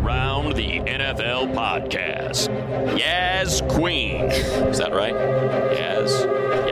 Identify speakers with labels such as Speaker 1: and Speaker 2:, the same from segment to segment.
Speaker 1: Around the NFL podcast. Yaz Queen. Is that right? Yaz.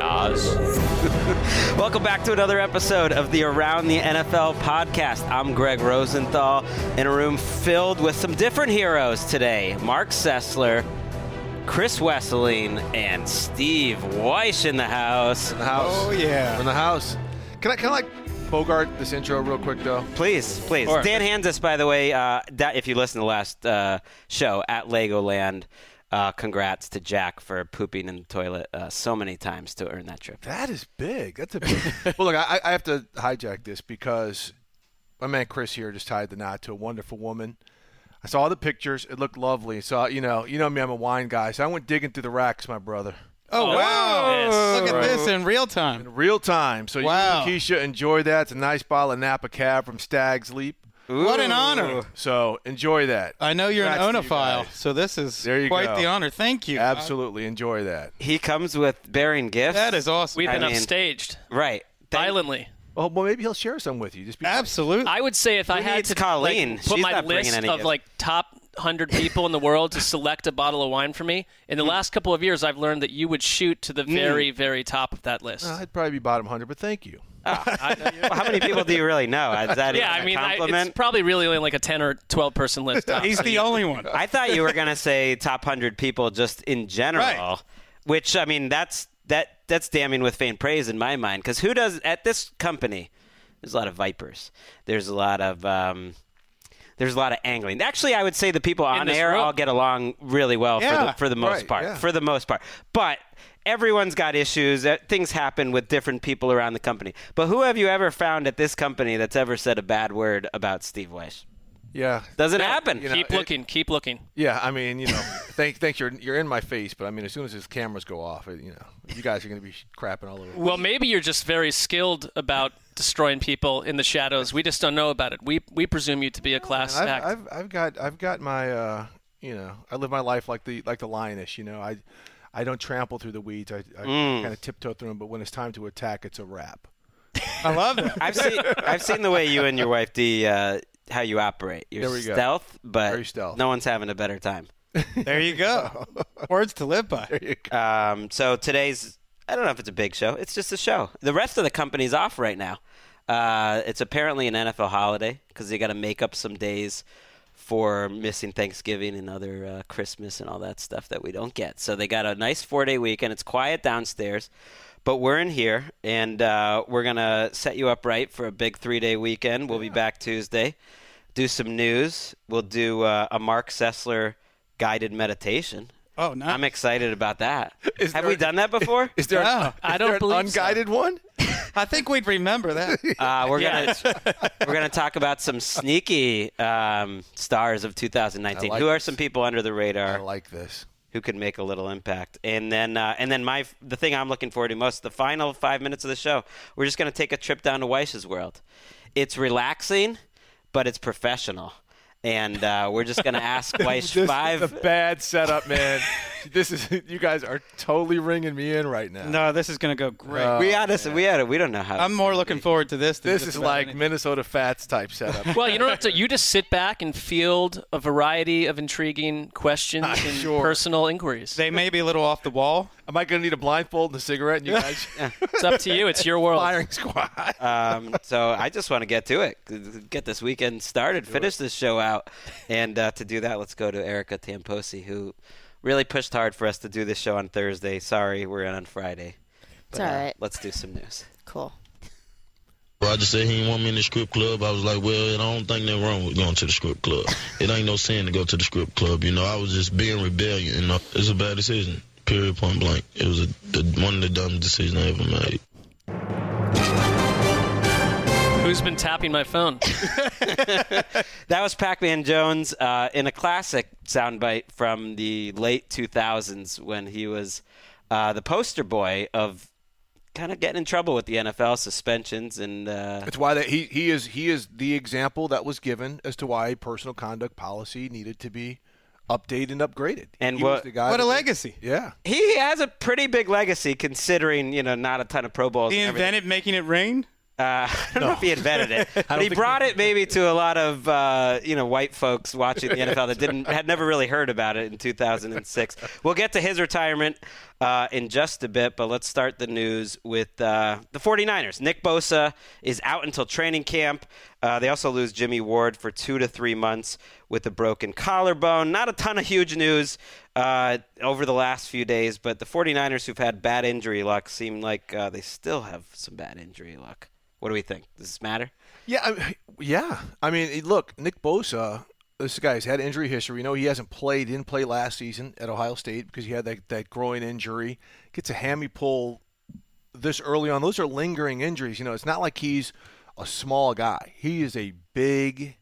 Speaker 2: Welcome back to another episode of the Around the NFL podcast. I'm Greg Rosenthal in a room filled with some different heroes today. Mark Sessler, Chris Wesseling, and Steve Wyche in the house.
Speaker 3: In the house.
Speaker 4: Oh, yeah.
Speaker 3: We're in the house. Can I like Bogart this intro real quick, though?
Speaker 2: Please. Dan Hansis, by the way, if you listened to the last show at Legoland, congrats to Jack for pooping in the toilet so many times to earn that trip.
Speaker 3: That is big. That's a big. Well, look, I have to hijack this because my man Chris here just tied the knot to a wonderful woman. I saw the pictures. It looked lovely. So, you know me, I'm a wine guy. So I went digging through the racks, my brother.
Speaker 4: Oh, wow.
Speaker 1: Yes.
Speaker 4: Look at this in real time.
Speaker 3: In real time. So
Speaker 4: Wow.
Speaker 3: you and Keisha enjoy that. It's a nice bottle of Napa Cab from Stag's Leap.
Speaker 4: What an honor.
Speaker 3: So enjoy that.
Speaker 4: I know you're
Speaker 3: Congrats
Speaker 4: an
Speaker 3: to you
Speaker 4: onophile,
Speaker 3: guys.
Speaker 4: so this is
Speaker 3: There you
Speaker 4: quite
Speaker 3: go.
Speaker 4: the honor. Thank you.
Speaker 3: Absolutely. Enjoy that.
Speaker 2: He comes with bearing gifts.
Speaker 4: That is awesome.
Speaker 5: We've been
Speaker 2: I mean-
Speaker 5: upstaged
Speaker 2: Right.
Speaker 5: violently.
Speaker 3: Well, maybe he'll share some with you. Just be
Speaker 4: Absolutely.
Speaker 5: I would say if I
Speaker 2: Who
Speaker 5: had
Speaker 2: needs
Speaker 5: to
Speaker 2: Colleen?
Speaker 5: put
Speaker 2: She's
Speaker 5: my
Speaker 2: not bringing
Speaker 5: list
Speaker 2: any
Speaker 5: of
Speaker 2: gifts.
Speaker 5: like top 100 people in the world to select a bottle of wine for me, in the last couple of years I've learned that you would shoot to the very, very top of that list.
Speaker 3: I'd probably be bottom 100, but thank you.
Speaker 2: Well, how many people do you really know? Is that
Speaker 5: yeah,
Speaker 2: even
Speaker 5: I mean,
Speaker 2: a compliment?
Speaker 5: it's probably really only like a 10 or 12 person list. Top.
Speaker 4: He's the only one.
Speaker 2: I thought you were going to say top 100 people just in general,
Speaker 4: Right.
Speaker 2: which, I mean, that's damning with faint praise in my mind. Because who does, at this company, there's a lot of vipers. There's a lot of angling. Actually, I would say the people on
Speaker 5: this
Speaker 2: air
Speaker 5: room.
Speaker 2: all get along really well
Speaker 4: Yeah,
Speaker 2: for the most
Speaker 3: right,
Speaker 2: part.
Speaker 3: yeah.
Speaker 2: For the most part. But everyone's got issues. Things happen with different people around the company. But who have you ever found at this company that's ever said a bad word about Steve Wyche?
Speaker 3: Yeah.
Speaker 2: Doesn't happen.
Speaker 3: You know,
Speaker 5: keep looking.
Speaker 3: Yeah, I mean, thanks. You're in my face, but I mean, as soon as his cameras go off, you guys are going to be crapping all over.
Speaker 5: Well, maybe you're just very skilled about destroying people in the shadows. We just don't know about it. We presume you to be a class act.
Speaker 3: I've got my I live my life like the lioness. I don't trample through the weeds. I kind of tiptoe through them, but when it's time to attack, it's a wrap.
Speaker 4: I love that.
Speaker 2: I've seen the way you and your wife do how you operate. You're
Speaker 3: There we go.
Speaker 2: stealth, but
Speaker 3: Very stealth.
Speaker 2: no one's having a better time.
Speaker 4: There you go. Words to live by.
Speaker 2: So today's, I don't know if it's a big show. It's just a show. The rest of the company's off right now. It's apparently an NFL holiday because they got to make up some days for missing Thanksgiving and other Christmas and all that stuff that we don't get. So they got a nice 4-day weekend. It's quiet downstairs, but we're in here, and we're going to set you up right for a big 3-day weekend. We'll be back Tuesday, do some news. We'll do a Mark Sessler guided meditation.
Speaker 4: Oh, nice.
Speaker 2: I'm excited about that.
Speaker 3: Is
Speaker 2: Have
Speaker 3: there-
Speaker 2: we done that before?
Speaker 3: Is there?
Speaker 4: No,
Speaker 5: I don't
Speaker 3: an
Speaker 5: believe so.
Speaker 3: unguided one?
Speaker 4: I think we'd remember that.
Speaker 2: We're gonna talk about some sneaky stars of 2019.
Speaker 3: I like
Speaker 2: Who are
Speaker 3: this.
Speaker 2: some people under the
Speaker 3: I
Speaker 2: radar
Speaker 3: like this.
Speaker 2: who could make a little impact? And then the thing I'm looking forward to most, the final 5 minutes of the show, we're just gonna take a trip down to Wyche's world. It's relaxing, but it's professional. And we're just going to ask Wyche
Speaker 3: This
Speaker 2: five.
Speaker 3: is a bad setup, man. You guys are totally ringing me in right now.
Speaker 4: No, this is going to go great.
Speaker 2: We don't know how.
Speaker 4: I'm more looking forward to this than
Speaker 3: This
Speaker 4: just
Speaker 3: is
Speaker 4: about
Speaker 3: like
Speaker 4: anything.
Speaker 3: Minnesota Fats type setup.
Speaker 5: Well, you don't have to. You just sit back and field a variety of intriguing questions and
Speaker 3: Sure.
Speaker 5: personal inquiries.
Speaker 4: They may be a little off the wall.
Speaker 3: Am I going to need a blindfold and a cigarette? And you guys
Speaker 5: It's up to you. It's your world.
Speaker 3: firing squad.
Speaker 2: So I just want to get to it, get this weekend started, finish this show out. And to do that, let's go to Erica Tamposi, who really pushed hard for us to do this show on Thursday. Sorry, we're in on Friday.
Speaker 6: It's all right.
Speaker 2: Let's do some news.
Speaker 6: Cool.
Speaker 7: Roger said he didn't want me in the strip club. I was like, well, I don't think nothing wrong with going to the strip club. It ain't no sin to go to the strip club. I was just being rebellion. It's a bad decision. Period, point blank. It was one of the dumbest decisions I ever made.
Speaker 5: Who's been tapping my phone?
Speaker 2: That was Pac-Man Jones in a classic soundbite from the late 2000s when he was the poster boy of kind of getting in trouble with the NFL suspensions and.
Speaker 3: It's why that he is the example that was given as to why personal conduct policy needed to be updated and upgraded.
Speaker 2: And
Speaker 3: he was
Speaker 2: what-
Speaker 3: the guy
Speaker 4: What a
Speaker 3: that-
Speaker 4: legacy.
Speaker 3: Yeah.
Speaker 2: He has a pretty big legacy considering, not a ton of Pro Bowls.
Speaker 4: He
Speaker 2: and everything.
Speaker 4: invented making it rain.
Speaker 2: I don't know if he invented it, but he brought it maybe to a lot of white folks watching the NFL that had never really heard about it in 2006. We'll get to his retirement in just a bit, but let's start the news with the 49ers. Nick Bosa is out until training camp. They also lose Jimmy Ward for 2 to 3 months with a broken collarbone. Not a ton of huge news over the last few days, but the 49ers, who've had bad injury luck, seem like they still have some bad injury luck. What do we think? Does this matter?
Speaker 3: Yeah. I mean, look, Nick Bosa, this guy's had injury history. We know he didn't play last season at Ohio State because he had that groin injury. Gets a hammy pull this early on. Those are lingering injuries. It's not like he's a small guy. He is a big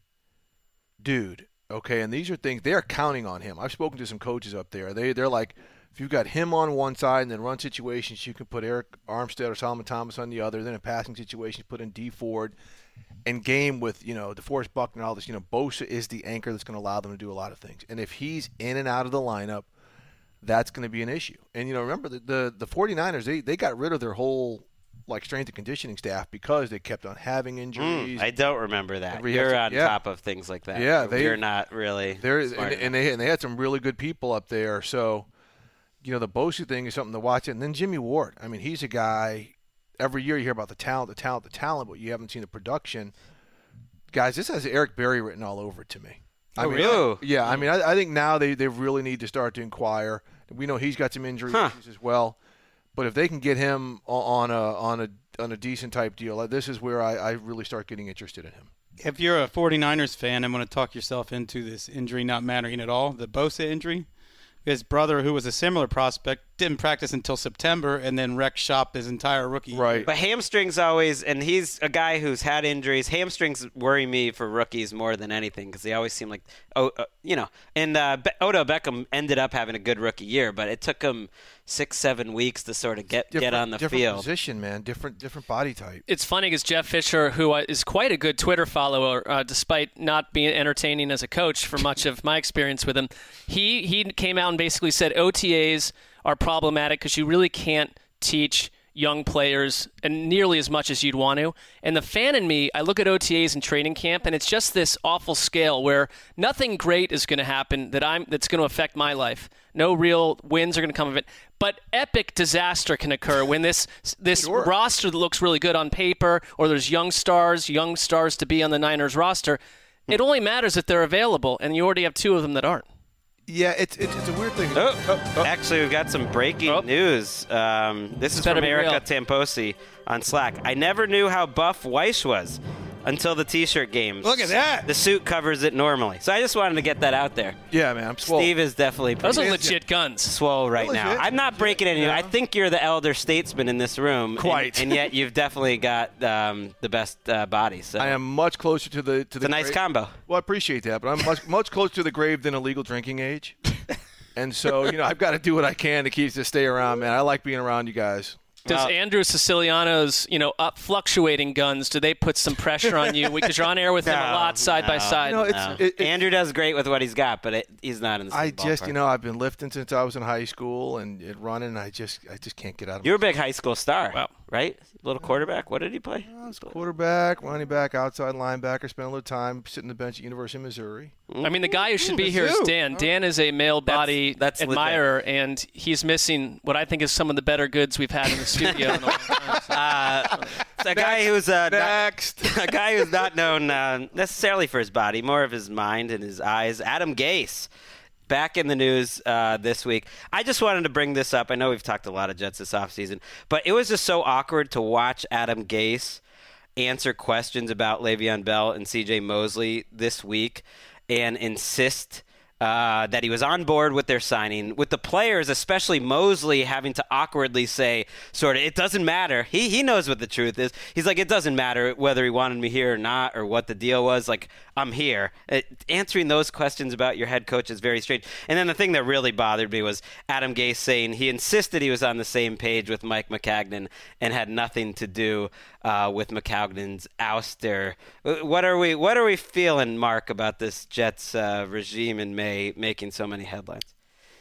Speaker 3: dude, okay? And these are things, they are counting on him. I've spoken to some coaches up there. They're like, if you've got him on one side and then run situations, you can put Eric Armstead or Solomon Thomas on the other. Then in passing situations, put in D Ford. And game with, DeForest Buckner and all this, Bosa is the anchor that's going to allow them to do a lot of things. And if he's in and out of the lineup, that's going to be an issue. And, remember, the 49ers, they got rid of their whole, strength and conditioning staff because they kept on having injuries.
Speaker 2: I don't remember that. You're on top of things like that.
Speaker 3: Yeah.
Speaker 2: You're not really
Speaker 3: and they had some really good people up there. So, the Bosa thing is something to watch. And then Jimmy Ward. I mean, he's a guy, every year you hear about the talent, but you haven't seen the production. Guys, this has Eric Berry written all over it to me.
Speaker 2: Really?
Speaker 3: Yeah, I mean, I think now they really need to start to inquire. We know he's got some injury issues as well. But if they can get him on a decent type deal, this is where I really start getting interested in him.
Speaker 4: If you're a 49ers fan and want to talk yourself into this injury not mattering at all, the Bosa injury, his brother, who was a similar prospect, didn't practice until September and then wrecked shop his entire rookie year.
Speaker 2: But hamstrings always, and he's a guy who's had injuries. Hamstrings worry me for rookies more than anything because they always seem like, and Odell Beckham ended up having a good rookie year, but it took him 6-7 weeks to sort of get on the field.
Speaker 3: Different position, man. Different body type.
Speaker 5: It's funny because Jeff Fisher, who is quite a good Twitter follower, despite not being entertaining as a coach for much of my experience with him, he came out and basically said OTAs are problematic because you really can't teach young players and nearly as much as you'd want to. And the fan in me, I look at OTAs and training camp, and it's just this awful scale where nothing great is going to happen that's going to affect my life. No real wins are going to come of it. But epic disaster can occur when this roster that looks really good on paper, or there's young stars to be on the Niners roster. It only matters if they're available, and you already have 2 of them that aren't.
Speaker 3: Yeah, it's a weird thing.
Speaker 2: Actually, we've got some breaking news. This is from Erica Tamposi on Slack. I never knew how buff Weiss was until the T-shirt games.
Speaker 3: Look at that.
Speaker 2: The suit covers it normally. So I just wanted to get that out there.
Speaker 3: Yeah, man. I'm swole.
Speaker 2: Steve is definitely
Speaker 5: those are legit guns.
Speaker 2: Swole right now. I'm not breaking any. I think you're the elder statesman in this room.
Speaker 3: Quite.
Speaker 2: And yet you've definitely got the best body. So.
Speaker 3: I am much closer to the
Speaker 2: It's a nice combo.
Speaker 3: Well, I appreciate that, but I'm much closer to the grave than a legal drinking age. And so, I've got to do what I can to stay around, man. I like being around you guys.
Speaker 5: Does Andrew Siciliano's, fluctuating guns, do they put some pressure on you? Because you're on air with him a lot side by side.
Speaker 2: Andrew does great with what he's got, but he's not in the same ballpark.
Speaker 3: I've been lifting since I was in high school and running. I just can't get out of it.
Speaker 2: You were a big high school star,
Speaker 5: wow.
Speaker 2: Right? Little quarterback. What did he play?
Speaker 3: I was quarterback, running back, outside linebacker. Spent a little time sitting on the bench at University of Missouri.
Speaker 5: I mean, the guy who should be here is Dan. Dan is a male body admirer, and he's missing what I think is some of the better goods we've had in the studio in a long time.
Speaker 2: A guy who's
Speaker 3: next.
Speaker 2: A guy who's not known necessarily for his body, more of his mind and his eyes. Adam Gase, back in the news this week. I just wanted to bring this up. I know we've talked a lot of Jets this offseason, but it was just so awkward to watch Adam Gase answer questions about Le'Veon Bell and C.J. Mosley this week and insist that he was on board with their signing, with the players, especially Mosley, having to awkwardly say, sort of, it doesn't matter. He knows what the truth is. He's like, it doesn't matter whether he wanted me here or not or what the deal was. Like, I'm here. Answering those questions about your head coach is very strange. And then the thing that really bothered me was Adam Gase saying he insisted he was on the same page with Mike Maccagnan and had nothing to do with Maccagnan's ouster. What are we feeling, Mark, about this Jets regime in May making so many headlines?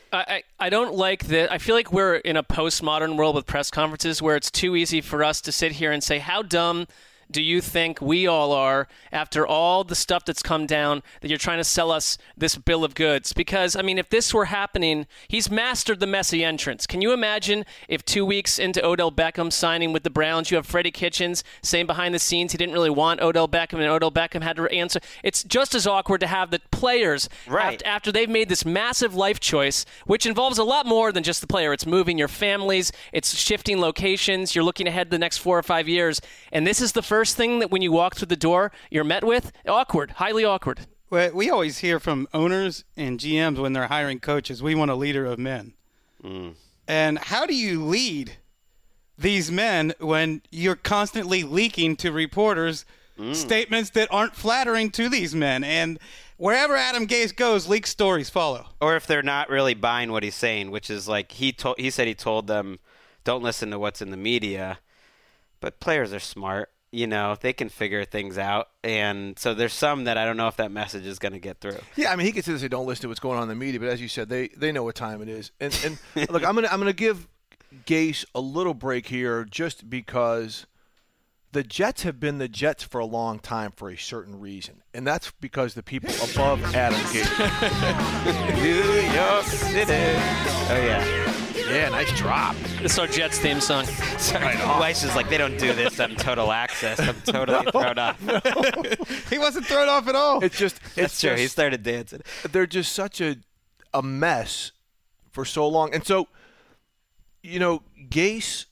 Speaker 5: I don't like that. I feel like we're in a postmodern world with press conferences where it's too easy for us to sit here and say how dumb do you think we all are after all the stuff that's come down that you're trying to sell us this bill of goods? Because, I mean, if this were happening, he's mastered the messy entrance. Can you imagine if 2 weeks into Odell Beckham signing with the Browns, you have Freddie Kitchens saying behind the scenes he didn't really want Odell Beckham, and Odell Beckham had to answer? It's just as awkward to have the players, after they've made this massive life choice, which involves a lot more than just the player. It's moving your families, it's shifting locations, you're looking ahead the next 4 or 5 years, and this is the first thing that when you walk through the door you're met with? Awkward, highly awkward.
Speaker 4: Well, we always hear from owners and GMs when they're hiring coaches, we want a leader of men. And how do you lead these men when you're constantly leaking to reporters statements that aren't flattering to these men? And wherever Adam Gase goes, leaked stories follow.
Speaker 2: Or if they're not really buying what he's saying, which is like he said he told them, don't listen to what's in the media. But players are smart. You know, they can figure things out. And so there's some that I don't know if that message is going to get through.
Speaker 3: Yeah, I mean, he could say don't listen to what's going on in the media, but as you said, they know what time it is. And look, I'm gonna give Gase a little break here just because the Jets have been the Jets for a long time for a certain reason, and that's because the people above Adam Gase.
Speaker 2: New York City. Oh, yeah.
Speaker 3: Yeah, nice drop.
Speaker 5: This is our Jets theme song.
Speaker 2: Sorry, Weiss is like, they don't do this on Total Access. I'm totally thrown off.
Speaker 4: He wasn't thrown off at all.
Speaker 3: It's just
Speaker 2: That's true. He started dancing.
Speaker 3: They're just such a mess for so long. And so, you know, Gase,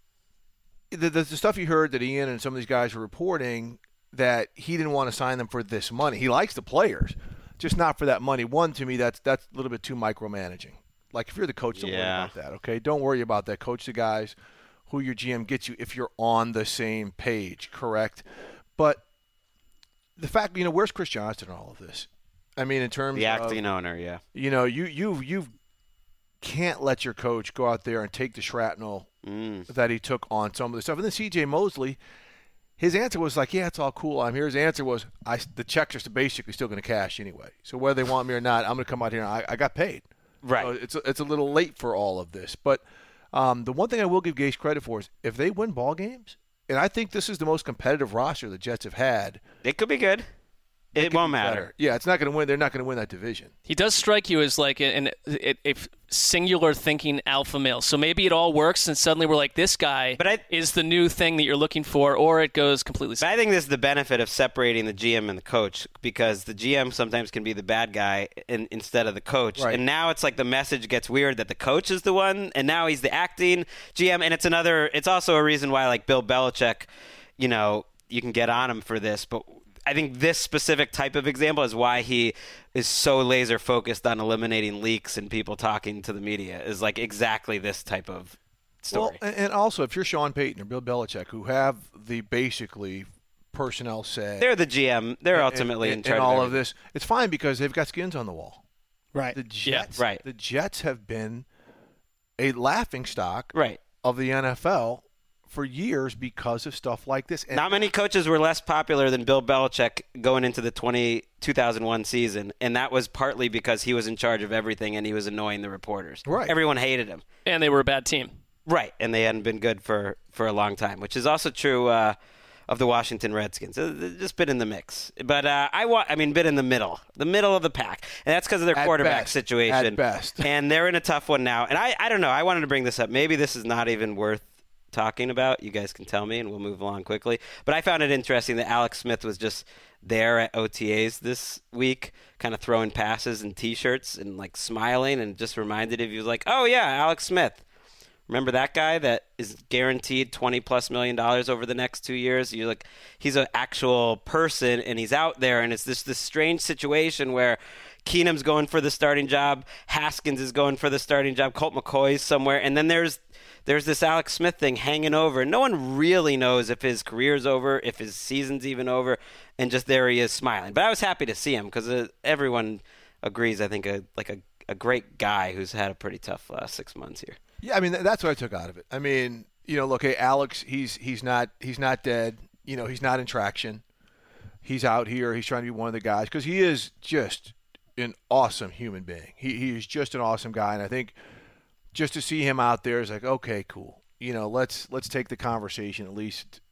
Speaker 3: the stuff you heard that Ian and some of these guys were reporting, that he didn't want to sign them for this money. He likes the players, just not for that money. One, to me, that's a little bit too micromanaging. Like, if you're the coach, don't worry about that, okay? Don't worry about that. Coach the guys who your GM gets you if you're on the same page, correct? But the fact, you know, where's Chris Johnston in all of this? I mean, in terms of –
Speaker 2: the acting owner, yeah.
Speaker 3: You know, you can't let your coach go out there and take the shrapnel that he took on some of the stuff. And then C.J. Mosley, his answer was like, yeah, it's all cool. I'm here. His answer was, the checks are basically still going to cash anyway. So whether they want me or not, I'm going to come out here and I got paid.
Speaker 2: Right.
Speaker 3: So it's a little late for all of this. But the one thing I will give Gase credit for is if they win ball games, and I think this is the most competitive roster the Jets have had.
Speaker 2: It could be good. It won't matter.
Speaker 3: Yeah, it's not going to win. They're not going to win that division.
Speaker 5: He does strike you as like a singular thinking alpha male. So maybe it all works, and suddenly we're like, this guy is the new thing that you're looking for, or it goes completely.
Speaker 2: But I think this is the benefit of separating the GM and the coach, because the GM sometimes can be the bad guy instead of the coach.
Speaker 3: Right.
Speaker 2: And now it's like the message gets weird that the coach is the one, and now he's the acting GM. And it's also a reason why, like, Bill Belichick, you know, you can get on him for this, but I think this specific type of example is why he is so laser focused on eliminating leaks and people talking to the media, is like exactly this type of story.
Speaker 3: Well, and also, if you're Sean Payton or Bill Belichick, who have the basically personnel say,
Speaker 2: they're the GM. They're ultimately in charge
Speaker 3: of all of this. It's fine because they've got skins on the wall.
Speaker 4: Right.
Speaker 3: The Jets,
Speaker 2: yeah, right.
Speaker 3: The Jets have been a laughingstock
Speaker 2: right.
Speaker 3: of the NFL for years because of stuff like this. And
Speaker 2: not many coaches were less popular than Bill Belichick going into the 2001 season, and that was partly because he was in charge of everything and he was annoying the reporters.
Speaker 3: Right.
Speaker 2: Everyone hated him.
Speaker 5: And they were a bad team.
Speaker 2: Right, and they hadn't been good for a long time, which is also true of the Washington Redskins. They've just been in the mix. But been in the middle of the pack. And that's because of their quarterback situation.
Speaker 3: At best.
Speaker 2: And they're in a tough one now. And I don't know. I wanted to bring this up. Maybe this is not even worth talking about. You guys can tell me, and we'll move along quickly. But I found it interesting that Alex Smith was just there at OTAs this week, kind of throwing passes and T-shirts and like smiling, and just reminded of you, like, oh yeah, Alex Smith. Remember that guy that is guaranteed $20+ million over the next 2 years? You're like, he's an actual person, and he's out there, and it's this strange situation where Keenum's going for the starting job, Haskins is going for the starting job, Colt McCoy's somewhere, and then there's this Alex Smith thing hanging over. No one really knows if his career's over, if his season's even over, and just there he is smiling. But I was happy to see him because everyone agrees, I think, a great guy who's had a pretty tough last 6 months here.
Speaker 3: Yeah, I mean, that's what I took out of it. I mean, you know, look, hey, Alex, he's not dead. You know, he's not in traction. He's out here. He's trying to be one of the guys because he is just an awesome human being. He is just an awesome guy, and I think just to see him out there is like, okay, cool. You know, let's take the conversation at least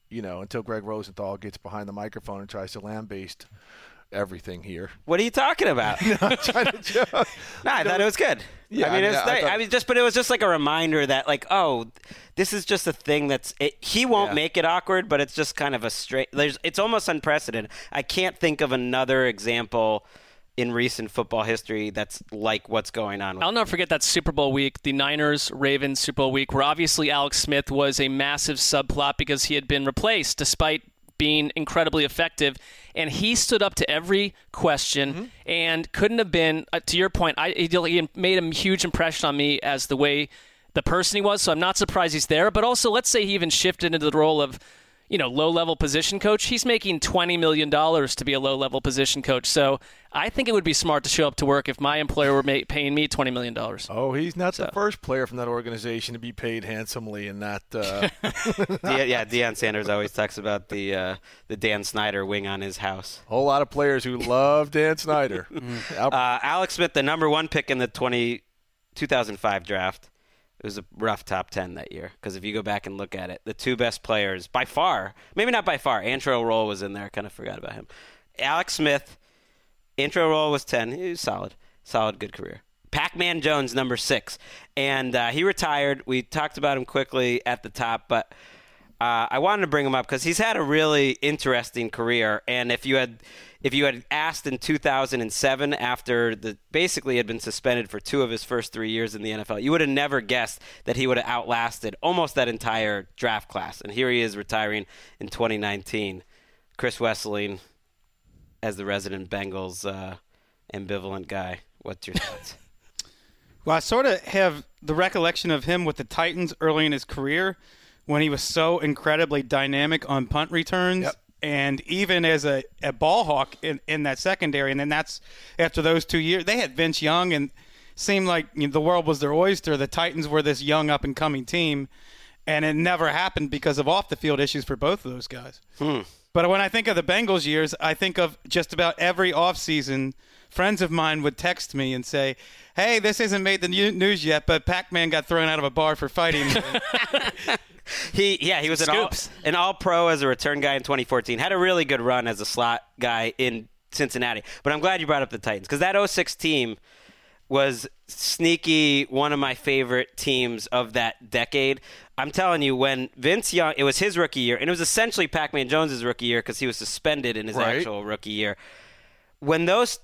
Speaker 3: until Greg Rosenthal gets behind the microphone and tries to lambaste everything here.
Speaker 2: What are you talking about?
Speaker 3: I'm trying to joke.
Speaker 2: No, I thought it was good.
Speaker 3: Yeah,
Speaker 2: I mean, but it was just like a reminder that, like, this is just a thing he won't make it awkward, but it's just kind of a straight. It's almost unprecedented. I can't think of another example in recent football history that's like what's going on.
Speaker 5: I'll never forget that Super Bowl week, the Niners-Ravens Super Bowl week, where obviously Alex Smith was a massive subplot because he had been replaced despite being incredibly effective, and he stood up to every question and couldn't have been, to your point, he made a huge impression on me as the way the person he was, so I'm not surprised he's there. But also, let's say he even shifted into the role of low-level position coach. He's making $20 million to be a low-level position coach. So I think it would be smart to show up to work if my employer were paying me $20 million.
Speaker 3: Oh, he's not the first player from that organization to be paid handsomely and not.
Speaker 2: Deion Sanders always talks about the Dan Snyder wing on his house.
Speaker 3: A whole lot of players who love Dan Snyder.
Speaker 2: Alex Smith, the number one pick in the 2005 draft. It was a rough top 10 that year because if you go back and look at it, the two best players by far, maybe not by far, Antrel Roll was in there. I kind of forgot about him. Alex Smith, Antrel Roll was 10. He was solid, good career. Pac-Man Jones, number 6. And he retired. We talked about him quickly at the top, but I wanted to bring him up because he's had a really interesting career. And if you had asked in 2007, after basically had been suspended for 2 of his first 3 years in the NFL, you would have never guessed that he would have outlasted almost that entire draft class. And here he is retiring in 2019. Chris Wesseling, as the resident Bengals ambivalent guy, what's your thoughts?
Speaker 4: Well, I sort of have the recollection of him with the Titans early in his career when he was so incredibly dynamic on punt returns.
Speaker 3: Yep.
Speaker 4: And even as a ball hawk in that secondary. And then that's after those 2 years. They had Vince Young and seemed like the world was their oyster. The Titans were this young up-and-coming team. And it never happened because of off-the-field issues for both of those guys. But when I think of the Bengals years, I think of just about every offseason, friends of mine would text me and say, hey, this hasn't made the news yet, but Pac-Man got thrown out of a bar for fighting.
Speaker 2: He was an all-pro as a return guy in 2014. Had a really good run as a slot guy in Cincinnati. But I'm glad you brought up the Titans because that 06 team was sneaky one of my favorite teams of that decade. I'm telling you, when Vince Young, it was his rookie year, and it was essentially Pac-Man Jones' rookie year because he was suspended in his actual rookie year. When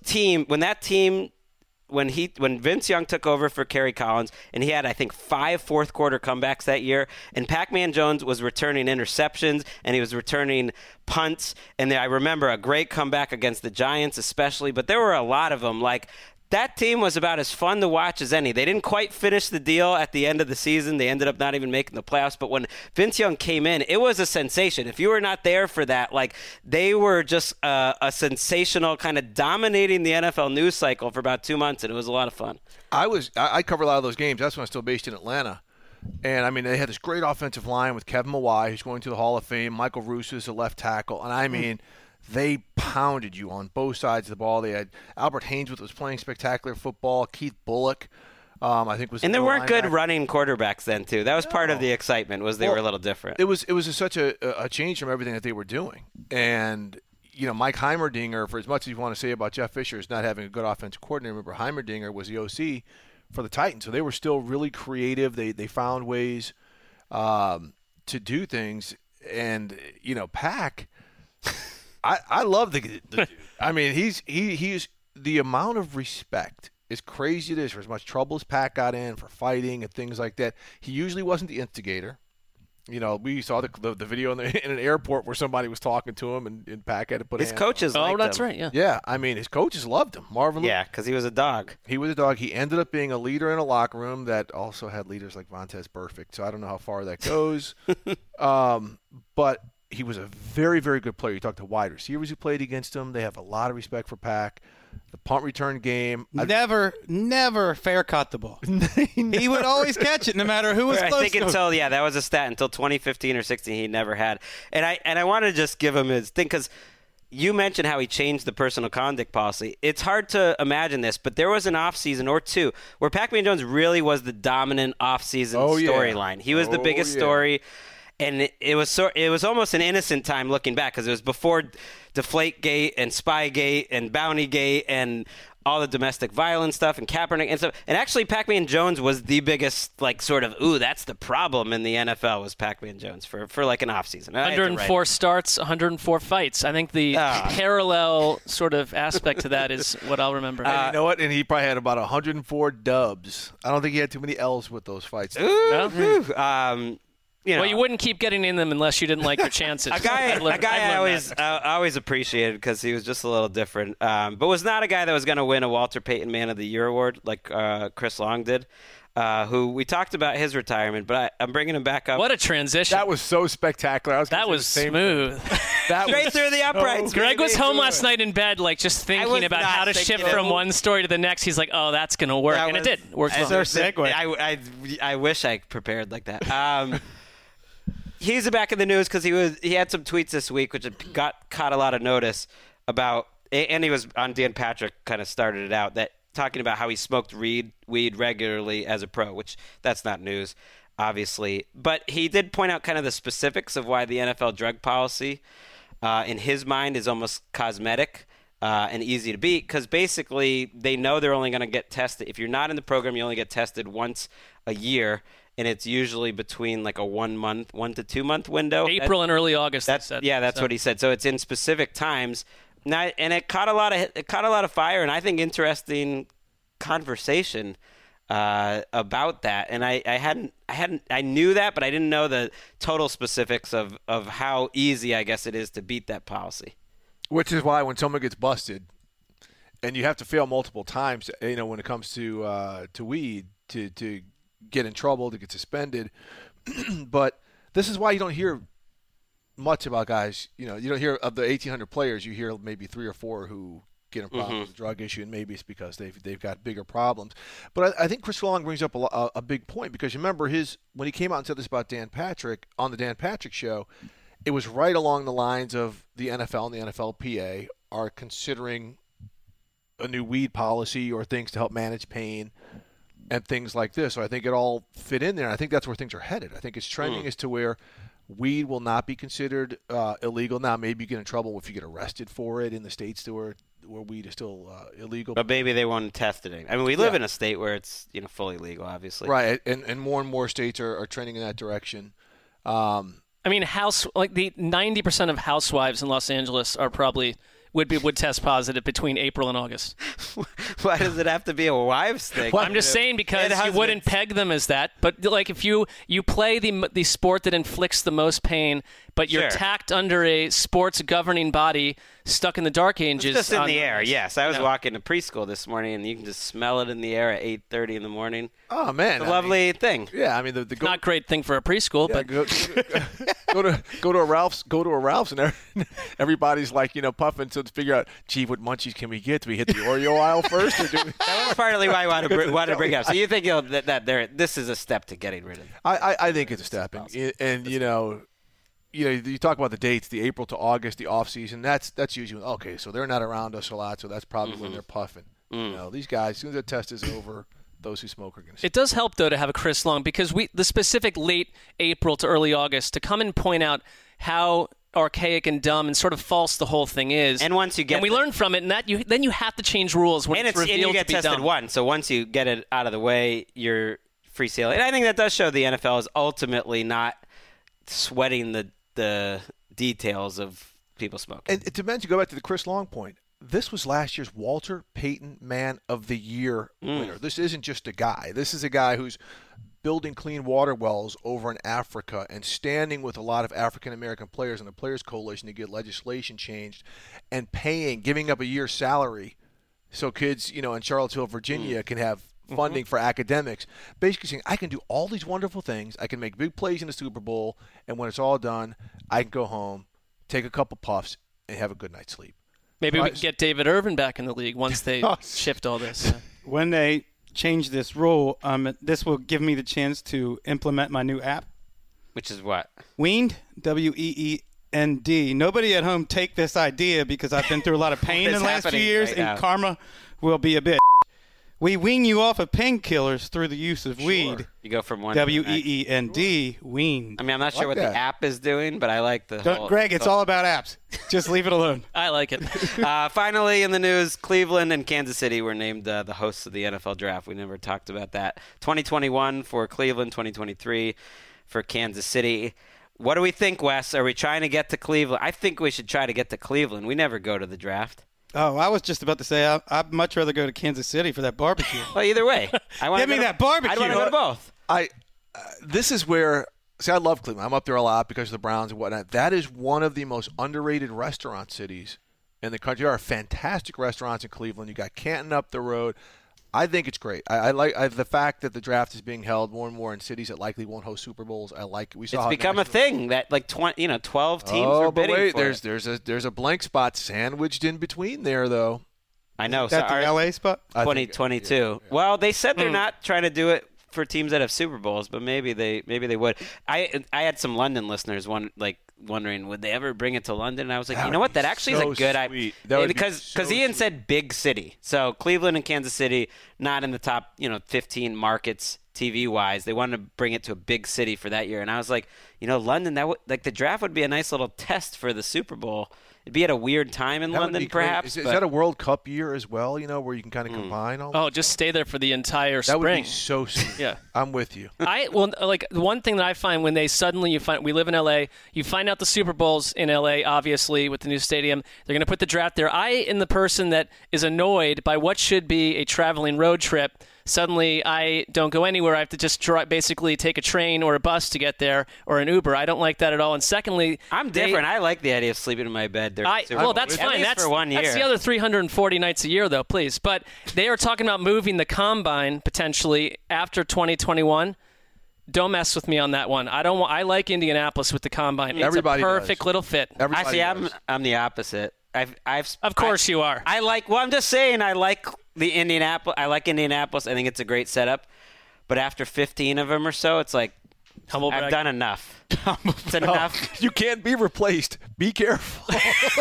Speaker 2: Vince Young took over for Kerry Collins, and he had, I think, 5 fourth-quarter comebacks that year, and Pac-Man Jones was returning interceptions, and he was returning punts, and I remember a great comeback against the Giants especially, but there were a lot of them. Like, that team was about as fun to watch as any. They didn't quite finish the deal at the end of the season. They ended up not even making the playoffs. But when Vince Young came in, it was a sensation. If you were not there for that, like, they were just a sensational kind of dominating the NFL news cycle for about 2 months, and it was a lot of fun.
Speaker 3: I covered a lot of those games. That's when I was still based in Atlanta. And, I mean, they had this great offensive line with Kevin Mawai, who's going to the Hall of Fame. Michael Russo is a left tackle. And, I mean, they pounded you on both sides of the ball. They had Albert Haynesworth was playing spectacular football. Keith Bullock, I think, was.
Speaker 2: And there weren't good running quarterbacks then too. That was part of the excitement. Was they were a little different.
Speaker 3: It was such a change from everything that they were doing. And Mike Heimerdinger, for as much as you want to say about Jeff Fisher as not having a good offensive coordinator, remember Heimerdinger was the OC for the Titans, so they were still really creative. They found ways to do things, and Pac. I love the dude. I mean, he's the amount of respect is crazy. It is for as much trouble as Pac got in for fighting and things like that. He usually wasn't the instigator. We saw the video in an airport where somebody was talking to him and Pac had to put
Speaker 2: his coaches.
Speaker 5: Oh, that's right. Yeah.
Speaker 3: Yeah, I mean, his coaches loved him. Marvin.
Speaker 2: Yeah, because he was a dog.
Speaker 3: He was a dog. He ended up being a leader in a locker room that also had leaders like Vontaze Burfict. So I don't know how far that goes, but. He was a very, very good player. You talk to wide receivers who played against him. They have a lot of respect for Pac. The punt return game.
Speaker 4: Never fair caught the ball. He would always catch it no matter who was close
Speaker 2: I think
Speaker 4: to
Speaker 2: that was a stat. Until 2015 or 16, he never had. And I want to just give him his thing because you mentioned how he changed the personal conduct policy. It's hard to imagine this, but there was an offseason or two where Pac-Man Jones really was the dominant offseason storyline. He was the biggest story. And it was almost an innocent time looking back because it was before Deflategate and Spygate and Bountygate and all the domestic violence stuff and Kaepernick and stuff. And actually, Pac-Man Jones was the biggest, like, sort of, that's the problem in the NFL was Pac-Man Jones for like an offseason.
Speaker 5: 104 starts, 104 fights. I think the parallel sort of aspect to that is what I'll remember.
Speaker 3: You know what? And he probably had about 104 dubs. I don't think he had too many L's with those fights.
Speaker 5: Well, you wouldn't keep getting in them unless you didn't like your chances.
Speaker 2: a guy I always appreciated because he was just a little different, but was not a guy that was going to win a Walter Payton Man of the Year award like Chris Long did, who we talked about his retirement, but I'm bringing him back up.
Speaker 5: What a transition.
Speaker 3: That was so spectacular.
Speaker 5: That was smooth.
Speaker 2: Straight through the uprights.
Speaker 5: Greg was home last night in bed, like just thinking about how to shift from one story to the next. He's like, "Oh, that's going to work," and it did. Worked well.
Speaker 2: I wish I prepared like that. He's back in the news because he had some tweets this week which caught a lot of notice about, and he was on Dan Patrick, kind of started it out, that talking about how he smoked weed regularly as a pro, which that's not news, obviously. But he did point out kind of the specifics of why the NFL drug policy, in his mind, is almost cosmetic and easy to beat because basically they know they're only going to get tested. If you're not in the program, you only get tested once a year. And it's usually between like a 1 to 2 month window.
Speaker 5: April and early August.
Speaker 2: That's what he said. So it's in specific times. Now, and it caught a lot of fire, and I think interesting conversation about that. And I knew that, but I didn't know the total specifics of how easy I guess it is to beat that policy.
Speaker 3: Which is why when someone gets busted, and you have to fail multiple times, when it comes to weed to get in trouble, to get suspended. But this is why you don't hear much about guys. You don't hear of the 1,800 players. You hear maybe 3 or 4 who get in problem with the drug issue, and maybe it's because they've got bigger problems. But I think Chris Long brings up a big point because you remember when he came out and said this about Dan Patrick on the Dan Patrick show, it was right along the lines of the NFL and the NFLPA are considering a new weed policy or things to help manage pain and things like this. So I think it all fit in there. And I think that's where things are headed. I think it's trending as to where weed will not be considered illegal. Now, maybe you get in trouble if you get arrested for it in the states where weed is still illegal.
Speaker 2: But maybe they won't test it. I mean, we live in a state where it's fully legal, obviously.
Speaker 3: Right, and more states are trending in that direction.
Speaker 5: I mean, the 90% of housewives in Los Angeles are probably would test positive between April and August.
Speaker 2: Why does it have to be a wives thing?
Speaker 5: I'm just saying because you wouldn't peg them as that. But like if you play the sport that inflicts the most pain, but you're tacked under a sports governing body stuck in the dark ages.
Speaker 2: It's just in the air, yes. I was walking to preschool this morning, and you can just smell it in the air at 8:30 in the morning.
Speaker 3: Oh, man.
Speaker 2: It's a lovely thing.
Speaker 3: Yeah, I mean,
Speaker 5: not a great thing for a preschool, but
Speaker 3: go to a Ralph's, and everybody's like, puffing to figure out, gee, what munchies can we get? Do we hit the Oreo aisle first? Or do we...
Speaker 2: That was partly why I wanted to bring it up. So you think this is a step to getting rid of it?
Speaker 3: I think it's a step, and you talk about the dates, the April to August, the off season. That's usually okay. So they're not around us a lot, so that's probably when they're puffing. These guys, as soon as the test is over, those who smoke are going to.
Speaker 5: It does help though to have a Chris Long because the specific late April to early August to come and point out how archaic and dumb and sort of false the whole thing is.
Speaker 2: And once you get,
Speaker 5: we learn from it, and then you have to change rules when it's revealed
Speaker 2: and you get
Speaker 5: to be
Speaker 2: tested
Speaker 5: dumb.
Speaker 2: once. So once you get it out of the way, you're free sailing. And I think that does show the NFL is ultimately not sweating the details of people smoking.
Speaker 3: And to mention, go back to the Chris Long point. This was last year's Walter Payton Man of the Year winner. This isn't just a guy. This is a guy who's building clean water wells over in Africa and standing with a lot of African-American players in the Players Coalition to get legislation changed and giving up a year's salary so kids, in Charlottesville, Virginia can have funding for academics. Basically saying, I can do all these wonderful things. I can make big plays in the Super Bowl, and when it's all done, I can go home, take a couple puffs, and have a good night's sleep.
Speaker 5: Maybe we can get David Irvin back in the league once they shift all this.
Speaker 4: When they change this rule, this will give me the chance to implement my new app.
Speaker 2: Which is what?
Speaker 4: Weend, Weend. Nobody at home take this idea because I've been through a lot of pain in the last few years, and karma will be a bitch. We wean you off of painkillers through the use of weed.
Speaker 2: You go from one to the next.
Speaker 4: WEEND, weaned.
Speaker 2: I mean, I'm not sure what
Speaker 3: that.
Speaker 2: the app is doing, but I like the whole...
Speaker 4: Greg, it's all about apps. Just leave it alone.
Speaker 5: I like it.
Speaker 2: Finally, in the news, Cleveland and Kansas City were named the hosts of the NFL Draft. We never talked about that. 2021 for Cleveland, 2023 for Kansas City. What do we think, Wes? Are we trying to get to Cleveland? I think we should try to get to Cleveland. We never go to the draft.
Speaker 4: Oh, I was just about to say I'd much rather go to Kansas City for that barbecue.
Speaker 2: Well, either way.
Speaker 4: Give me that barbecue.
Speaker 2: I want to go to both.
Speaker 3: This is where I love Cleveland. I'm up there a lot because of the Browns and whatnot. That is one of the most underrated restaurant cities in the country. There are fantastic restaurants in Cleveland. You got Canton up the road. I think it's great. I like the fact that the draft is being held more and more in cities that likely won't host Super Bowls. I like it. We saw
Speaker 2: It's become a thing that 12 teams are bidding for it.
Speaker 3: There's a blank spot sandwiched in between there though.
Speaker 2: I know.
Speaker 4: Is that the LA spot?
Speaker 2: 2022. Yeah. Well, they said they're not trying to do it for teams that have Super Bowls, but maybe they would. I had some London listeners wondering would they ever bring it to London, and I was like, you know what, that actually is a good idea because Ian said big city. So Cleveland and Kansas City not in the top 15 markets TV wise. They wanted to bring it to a big city for that year, and I was like, London, that the draft would be a nice little test for the Super Bowl. It'd be at a weird time in London, perhaps.
Speaker 3: Is that a World Cup year as well, where you can kind of combine all
Speaker 5: Oh, just stay there for the entire spring.
Speaker 3: That would be so sweet.
Speaker 5: Yeah.
Speaker 3: I'm with you.
Speaker 5: One thing that I find when they suddenly we live in LA, you find out the Super Bowl's in LA, obviously, with the new stadium. They're going to put the draft there. I am the person that is annoyed by what should be a traveling road trip. Suddenly, I don't go anywhere. I have to just basically take a train or a bus to get there or an Uber. I don't like that at all. And secondly,
Speaker 2: I'm different. I like the idea of sleeping in my bed.
Speaker 5: That's fine. That's
Speaker 2: for 1 year.
Speaker 5: That's the other 340 nights a year, though, please. But they are talking about moving the Combine potentially after 2021. Don't mess with me on that one. I like Indianapolis with the Combine. It's
Speaker 3: Everybody
Speaker 5: a perfect
Speaker 3: does.
Speaker 5: little fit.
Speaker 3: Everybody
Speaker 2: Actually,
Speaker 3: does.
Speaker 2: I'm the opposite.
Speaker 5: Of course you are.
Speaker 2: I'm just saying I like Indianapolis. I think it's a great setup. But after 15 of them or so, it's like, I've done enough. It's enough.
Speaker 3: You can't be replaced. Be careful.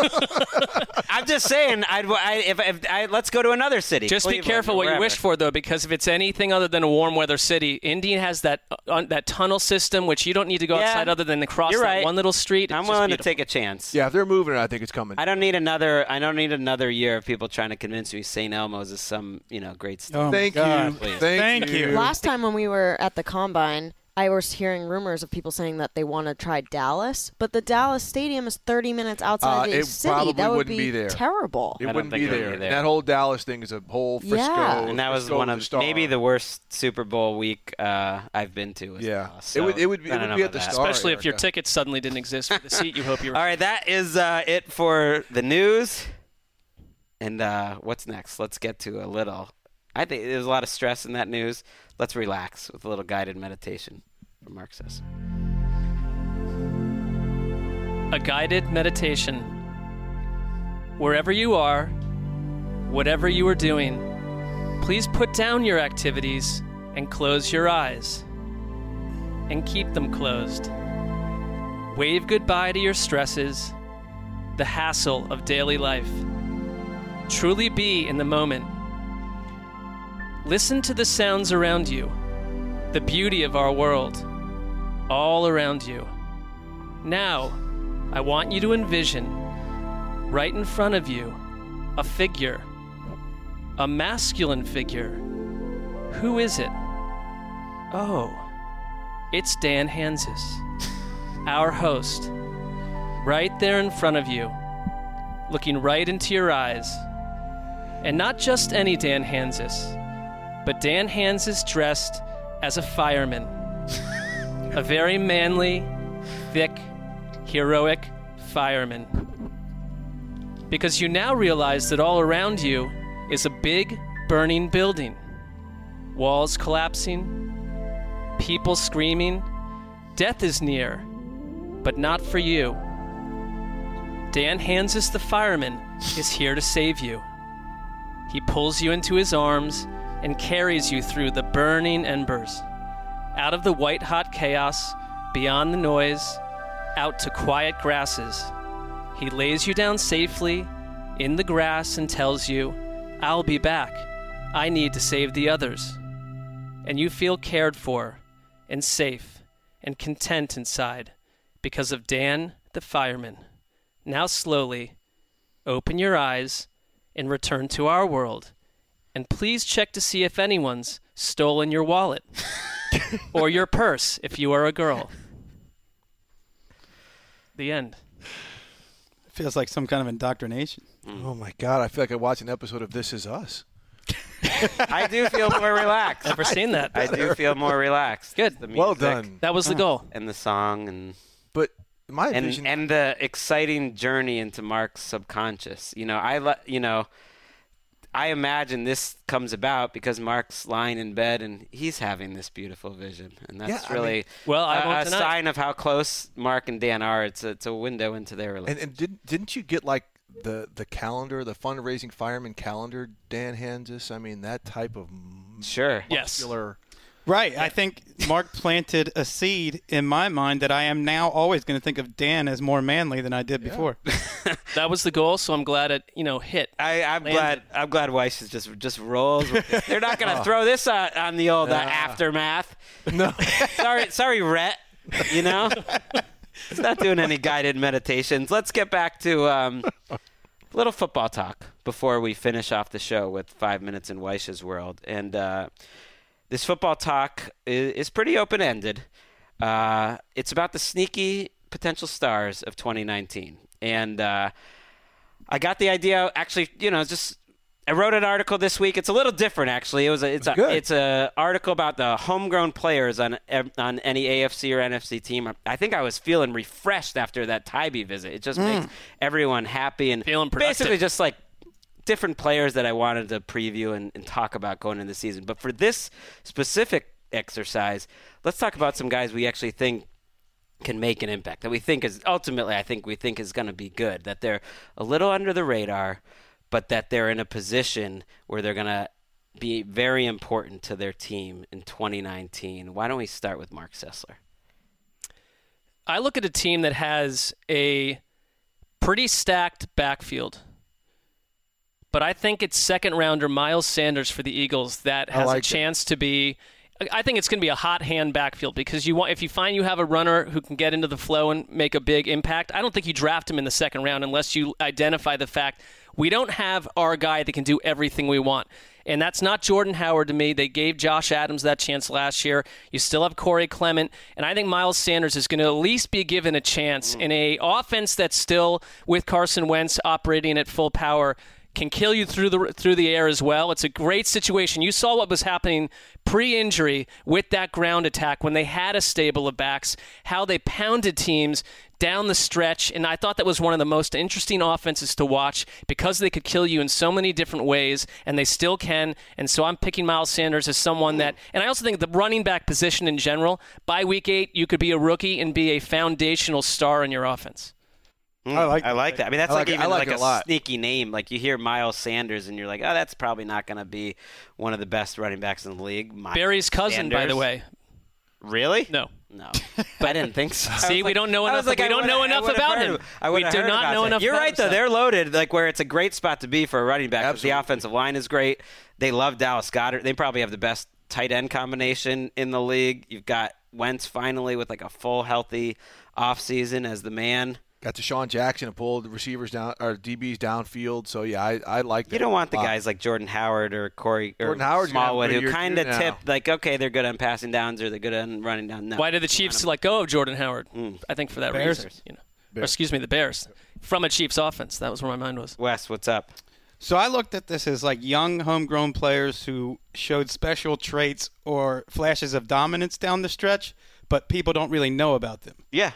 Speaker 2: I'm just saying, let's go to another city.
Speaker 5: Just
Speaker 2: Cleveland,
Speaker 5: be careful what you wish for, though, because if it's anything other than a warm weather city, Indy has that tunnel system, which you don't need to go outside other than across that one little street.
Speaker 2: I'm willing to take a chance.
Speaker 3: Yeah, if they're moving it, I think it's coming.
Speaker 2: I don't need another year of people trying to convince me St. Elmo's is some great stuff.
Speaker 4: Oh,
Speaker 3: Thank you.
Speaker 4: Thank you.
Speaker 6: Last time when we were at the Combine, I was hearing rumors of people saying that they want to try Dallas, but the Dallas Stadium is 30 minutes outside the city.
Speaker 3: Probably
Speaker 6: that would
Speaker 3: wouldn't be there.
Speaker 6: Terrible.
Speaker 3: It wouldn't be
Speaker 2: think it
Speaker 3: there.
Speaker 2: would be there.
Speaker 3: That whole Dallas thing is a whole Frisco.
Speaker 6: Yeah.
Speaker 2: And that was one of maybe the worst Super Bowl week I've been to.
Speaker 3: Yeah,
Speaker 2: So
Speaker 3: it would be at the
Speaker 2: that.
Speaker 3: Star,
Speaker 5: Especially if your
Speaker 3: Erica.
Speaker 5: ticket suddenly didn't exist for the seat you hope you were.
Speaker 2: All right, that is it for the news. And what's next? Let's get to a little. I think there's a lot of stress in that news. Let's relax with a little guided meditation from Mark Sisson.
Speaker 5: A guided meditation. Wherever you are, whatever you are doing, please put down your activities and close your eyes. And keep them closed. Wave goodbye to your stresses, the hassle of daily life. Truly be in the moment. Listen to the sounds around you, the beauty of our world, all around you. Now, I want you to envision, right in front of you, a figure, a masculine figure. Who is it? Oh, it's Dan Hanzus, our host, right there in front of you, looking right into your eyes. And not just any Dan Hanzus, but Dan Hanzus dressed as a fireman. A very manly, thick, heroic fireman. Because you now realize that all around you is a big, burning building. Walls collapsing, people screaming. Death is near, but not for you. Dan Hanzus the fireman is here to save you. He pulls you into his arms and carries you through the burning embers, out of the white-hot chaos, beyond the noise, out to quiet grasses. He lays you down safely in the grass and tells you, "I'll be back. I need to save the others. And you feel cared for and safe and content inside because of Dan the fireman. Now slowly, open your eyes and return to our world. And please check to see if anyone's stolen your wallet or your purse if you are a girl. The end.
Speaker 4: Feels like some kind of indoctrination.
Speaker 3: Oh, my God. I feel like I watched an episode of This Is Us.
Speaker 2: I do feel more relaxed.
Speaker 5: Never seen that.
Speaker 2: I do feel more relaxed.
Speaker 5: Good.
Speaker 2: The
Speaker 3: Well
Speaker 2: music
Speaker 3: done.
Speaker 5: That was the goal.
Speaker 2: and the song
Speaker 3: But my vision...
Speaker 2: and the exciting journey into Mark's subconscious. I imagine this comes about because Mark's lying in bed and he's having this beautiful vision, and that's really
Speaker 5: I won't
Speaker 2: a
Speaker 5: deny.
Speaker 2: sign of how close Mark and Dan are. It's a window into their relationship.
Speaker 3: And didn't you get, like, the calendar, the fundraising fireman calendar Dan hands us? I mean, that type of
Speaker 2: Sure.
Speaker 5: Yes.
Speaker 3: muscular...
Speaker 4: Right. I think Mark planted a seed in my mind that I am now always going to think of Dan as more manly than I did before.
Speaker 5: That was the goal, so I'm glad it, hit.
Speaker 2: I'm glad Weiss is just rolls with it. They're not going to throw this on the old aftermath.
Speaker 3: No.
Speaker 2: sorry, Rhett. It's not doing any guided meditations. Let's get back to a little football talk before we finish off the show with 5 minutes in Weiss's world. And this football talk is pretty open-ended. It's about the sneaky potential stars of 2019. And I got the idea, actually, I wrote an article this week. It's a little different, actually. It's a article about the homegrown players on any AFC or NFC team. I think I was feeling refreshed after that Tybee visit. It just makes everyone happy and
Speaker 5: feeling productive.
Speaker 2: Basically just like different players that I wanted to preview and talk about going into the season. But for this specific exercise, let's talk about some guys we actually think can make an impact, that we think is ultimately, we think is going to be good, that they're a little under the radar, but that they're in a position where they're going to be very important to their team in 2019. Why don't we start with Mark Sessler?
Speaker 5: I look at a team that has a pretty stacked backfield. But I think it's second-rounder Miles Sanders for the Eagles that has a chance to be – I think it's going to be a hot hand backfield because if you find you have a runner who can get into the flow and make a big impact, I don't think you draft him in the second round unless you identify the fact we don't have our guy that can do everything we want. And that's not Jordan Howard to me. They gave Josh Adams that chance last year. You still have Corey Clement. And I think Miles Sanders is going to at least be given a chance in a offense that's still, with Carson Wentz operating at full power, can kill you through the air as well. It's a great situation. You saw what was happening pre-injury with that ground attack when they had a stable of backs, how they pounded teams down the stretch, and I thought that was one of the most interesting offenses to watch because they could kill you in so many different ways, and they still can, and so I'm picking Miles Sanders as someone that, and I also think the running back position in general, by week 8, you could be a rookie and be a foundational star in your offense.
Speaker 3: I
Speaker 2: like that. I mean, that's like
Speaker 3: a
Speaker 2: sneaky name. Like you hear Miles Sanders, and you're like, oh, that's probably not going to be one of the best running backs in the league.
Speaker 5: Barry's cousin, by the way.
Speaker 2: Really?
Speaker 5: No.
Speaker 2: I didn't think so.
Speaker 5: See, we don't know enough. We don't know enough about him. We do not know enough.
Speaker 2: You're right, though.
Speaker 5: Himself.
Speaker 2: They're loaded. Like where it's a great spot to be for a running back.
Speaker 3: Absolutely.
Speaker 2: The offensive line is great. They love Dallas Goedert. They probably have the best tight end combination in the league. You've got Wentz finally with like a full healthy offseason as the man.
Speaker 3: Got Deshaun Jackson to pull the receivers down or DBs downfield. So yeah, I like that.
Speaker 2: You don't want the guys like Jordan Howard or Corey or Smallwood who kind of tip like, okay, they're good on passing downs or they're good on running down. No.
Speaker 5: Why did the Chiefs let go of Jordan Howard? I think for that reason. Or, excuse me, the Bears. From a Chiefs offense. That was where my mind was.
Speaker 2: Wes, what's up?
Speaker 4: So I looked at this as like young homegrown players who showed special traits or flashes of dominance down the stretch, but people don't really know about them.
Speaker 2: Yeah.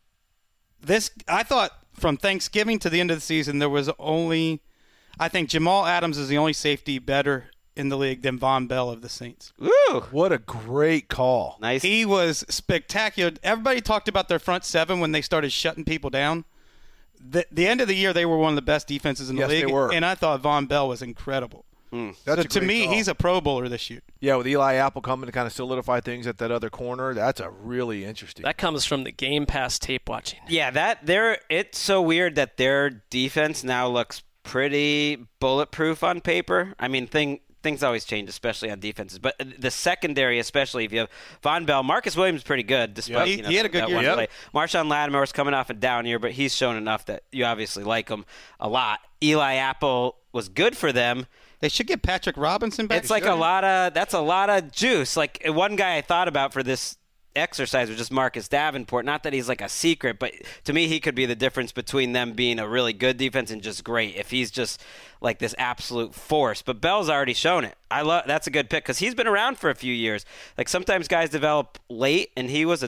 Speaker 4: I thought from Thanksgiving to the end of the season, there was only, I think Jamal Adams is the only safety better in the league than Von Bell of the Saints.
Speaker 2: Ooh.
Speaker 3: What a great call.
Speaker 2: Nice.
Speaker 4: He was spectacular. Everybody talked about their front seven when they started shutting people down. The end of the year, they were one of the best defenses in the league.
Speaker 3: Yes, they were.
Speaker 4: And I thought Von Bell was incredible.
Speaker 3: That's
Speaker 4: so to me,
Speaker 3: call.
Speaker 4: he's a Pro Bowler this year.
Speaker 3: Yeah, with Eli Apple coming to kind of solidify things at that other corner, that's a really interesting.
Speaker 5: That comes from the Game Pass tape watching.
Speaker 2: Yeah, it's so weird that their defense now looks pretty bulletproof on paper. I mean, things always change, especially on defenses. But the secondary, especially if you have Von Bell, Marcus Williams is pretty good. Despite
Speaker 4: he had a good year.
Speaker 2: Play. Marshawn Lattimore's coming off a down year, but he's shown enough that you obviously like him a lot. Eli Apple was good for them.
Speaker 4: They should get Patrick Robinson back.
Speaker 2: It's like that's a lot of juice. Like one guy I thought about for this exercise was just Marcus Davenport. Not that he's like a secret, but to me he could be the difference between them being a really good defense and just great if he's just like this absolute force. But Bell's already shown it. That's a good pick because he's been around for a few years. Like sometimes guys develop late, and he was a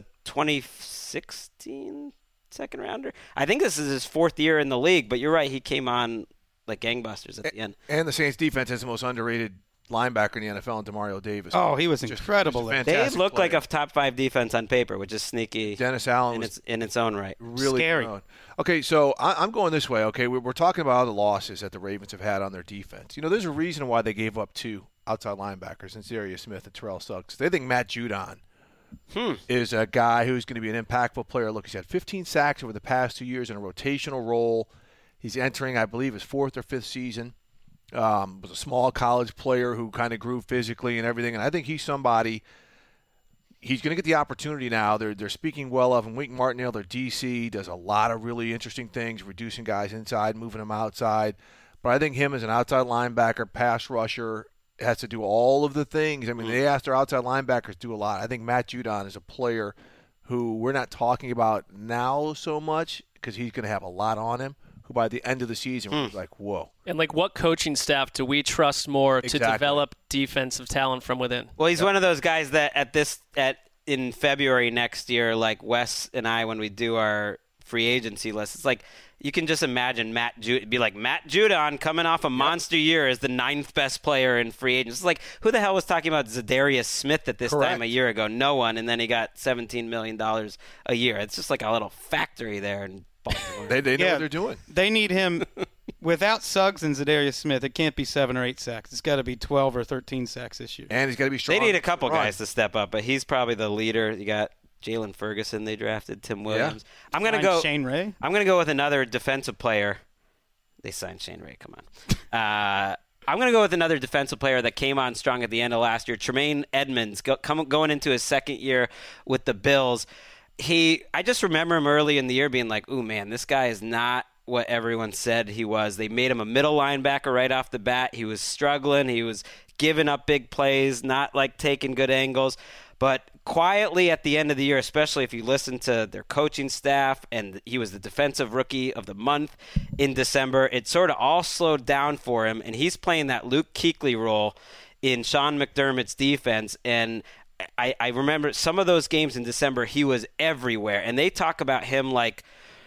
Speaker 2: 2016 second rounder. I think this is his 4th year in the league, but you're right, he came on like gangbusters at the end.
Speaker 3: And the Saints defense has the most underrated linebacker in the NFL, and DeMario Davis.
Speaker 4: Oh, he was incredible.
Speaker 2: They look like a top 5 defense on paper, which is sneaky.
Speaker 3: Dennis Allen
Speaker 2: in its own right.
Speaker 3: Really
Speaker 4: scary.
Speaker 3: Grown. Okay, so I'm going this way. Okay, we're talking about all the losses that the Ravens have had on their defense. You know, there's a reason why they gave up 2 outside linebackers in Zarius Smith and Terrell Suggs. They think Matt Judon is a guy who's going to be an impactful player. Look, he's had 15 sacks over the past 2 years in a rotational role. He's entering, I believe, his 4th or 5th season. Was a small college player who kind of grew physically and everything, and I think he's somebody. He's going to get the opportunity now. They're speaking well of him. Wink Martindale, their DC, does a lot of really interesting things, reducing guys inside, moving them outside. But I think him as an outside linebacker, pass rusher, has to do all of the things. I mean, they ask their outside linebackers to do a lot. I think Matt Judon is a player who we're not talking about now so much because he's going to have a lot on him, who by the end of the season was like, whoa.
Speaker 5: And like what coaching staff do we trust more to develop defensive talent from within?
Speaker 2: Well, he's one of those guys that in February next year, like Wes and I, when we do our free agency list, it's like you can just imagine Matt Judon coming off a monster year as the 9th best player in free agents. It's like, who the hell was talking about Zadarius Smith at this time a year ago? No one. And then he got $17 million a year. It's just like a little factory there. And
Speaker 3: they know what they're doing.
Speaker 4: They need him. Without Suggs and Zadarius Smith, it can't be 7 or 8 sacks. It's got to be 12 or 13 sacks this year.
Speaker 3: And he's got to be strong.
Speaker 2: They need a couple guys to step up, but he's probably the leader. You got Jalen Ferguson they drafted, Tim Williams.
Speaker 4: Yeah.
Speaker 2: I'm going to go
Speaker 4: Shane Ray.
Speaker 2: I'm going to go with another defensive player. They signed Shane Ray, come on. I'm going to go with another defensive player that came on strong at the end of last year, Tremaine Edmonds, going into his 2nd year with the Bills. I just remember him early in the year being like, ooh, man, this guy is not what everyone said he was. They made him a middle linebacker right off the bat. He was struggling. He was giving up big plays, not like taking good angles. But quietly at the end of the year, especially if you listen to their coaching staff, and he was the defensive rookie of the month in December, it sort of all slowed down for him, and he's playing that Luke Kuechly role in Sean McDermott's defense. And I remember some of those games in December, he was everywhere. And they talk about him like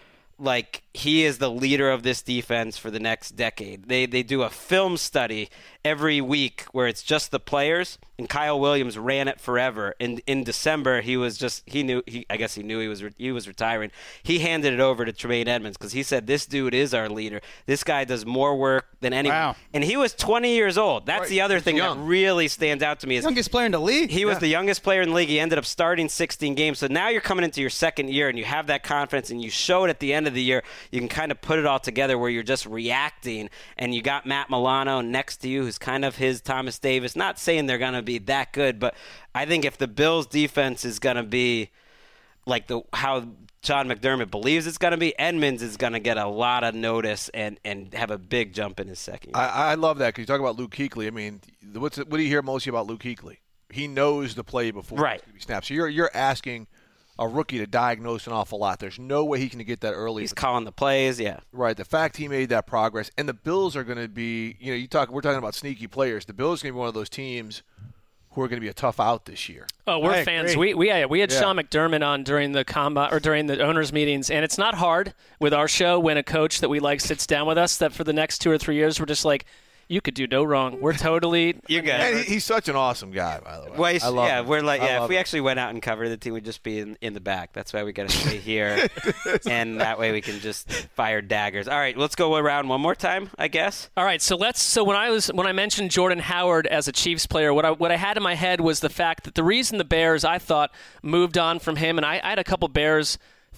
Speaker 2: he is the leader of this defense for the next decade. They do a film study every week where it's just the players, and Kyle Williams ran it forever. And in December, he knew he was retiring. He handed it over to Tremaine Edmonds because he said, this dude is our leader. This guy does more work than anyone.
Speaker 4: Wow.
Speaker 2: And he was 20 years old. That's the other thing that really stands out to me. Is
Speaker 4: youngest player in the league.
Speaker 2: He was the youngest player in the league. He ended up starting 16 games. So now you're coming into your 2nd year, and you have that confidence, and you show it at the end of the year. You can kind of put it all together where you're just reacting, and you got Matt Milano next to you, who's kind of his Thomas Davis. Not saying they're going to be that good, but I think if the Bills' defense is going to be like how Sean McDermott believes it's going to be, Edmonds is going to get a lot of notice and have a big jump in his 2nd year.
Speaker 3: I love that because you talk about Luke Kuechly. I mean, what do you hear mostly about Luke Kuechly? He knows the play before he snaps. So you're asking a rookie to diagnose an awful lot. There's no way he can get that early.
Speaker 2: He's calling the plays, yeah.
Speaker 3: Right. The fact he made that progress, and the Bills are going to be, we're talking about sneaky players. The Bills are going to be one of those teams who are going to be a tough out this year.
Speaker 5: Oh, we're fans. We had Sean McDermott on during the during the owners' meetings, and it's not hard with our show when a coach that we like sits down with us that for the next 2 or 3 years we're just like, you could do no wrong. We're totally.
Speaker 2: You got
Speaker 3: it. He's such an awesome guy, by the way.
Speaker 2: Well,
Speaker 3: I love him.
Speaker 2: We're like, if we
Speaker 3: him.
Speaker 2: actually went out and covered the team, we'd just be in the back. That's why we got to stay here, and that way we can just fire daggers. All right, let's go around one more time, I guess.
Speaker 5: All right, so when I mentioned Jordan Howard as a Chiefs player, what I had in my head was the fact that the reason the Bears, I thought, moved on from him, and I had a couple Bears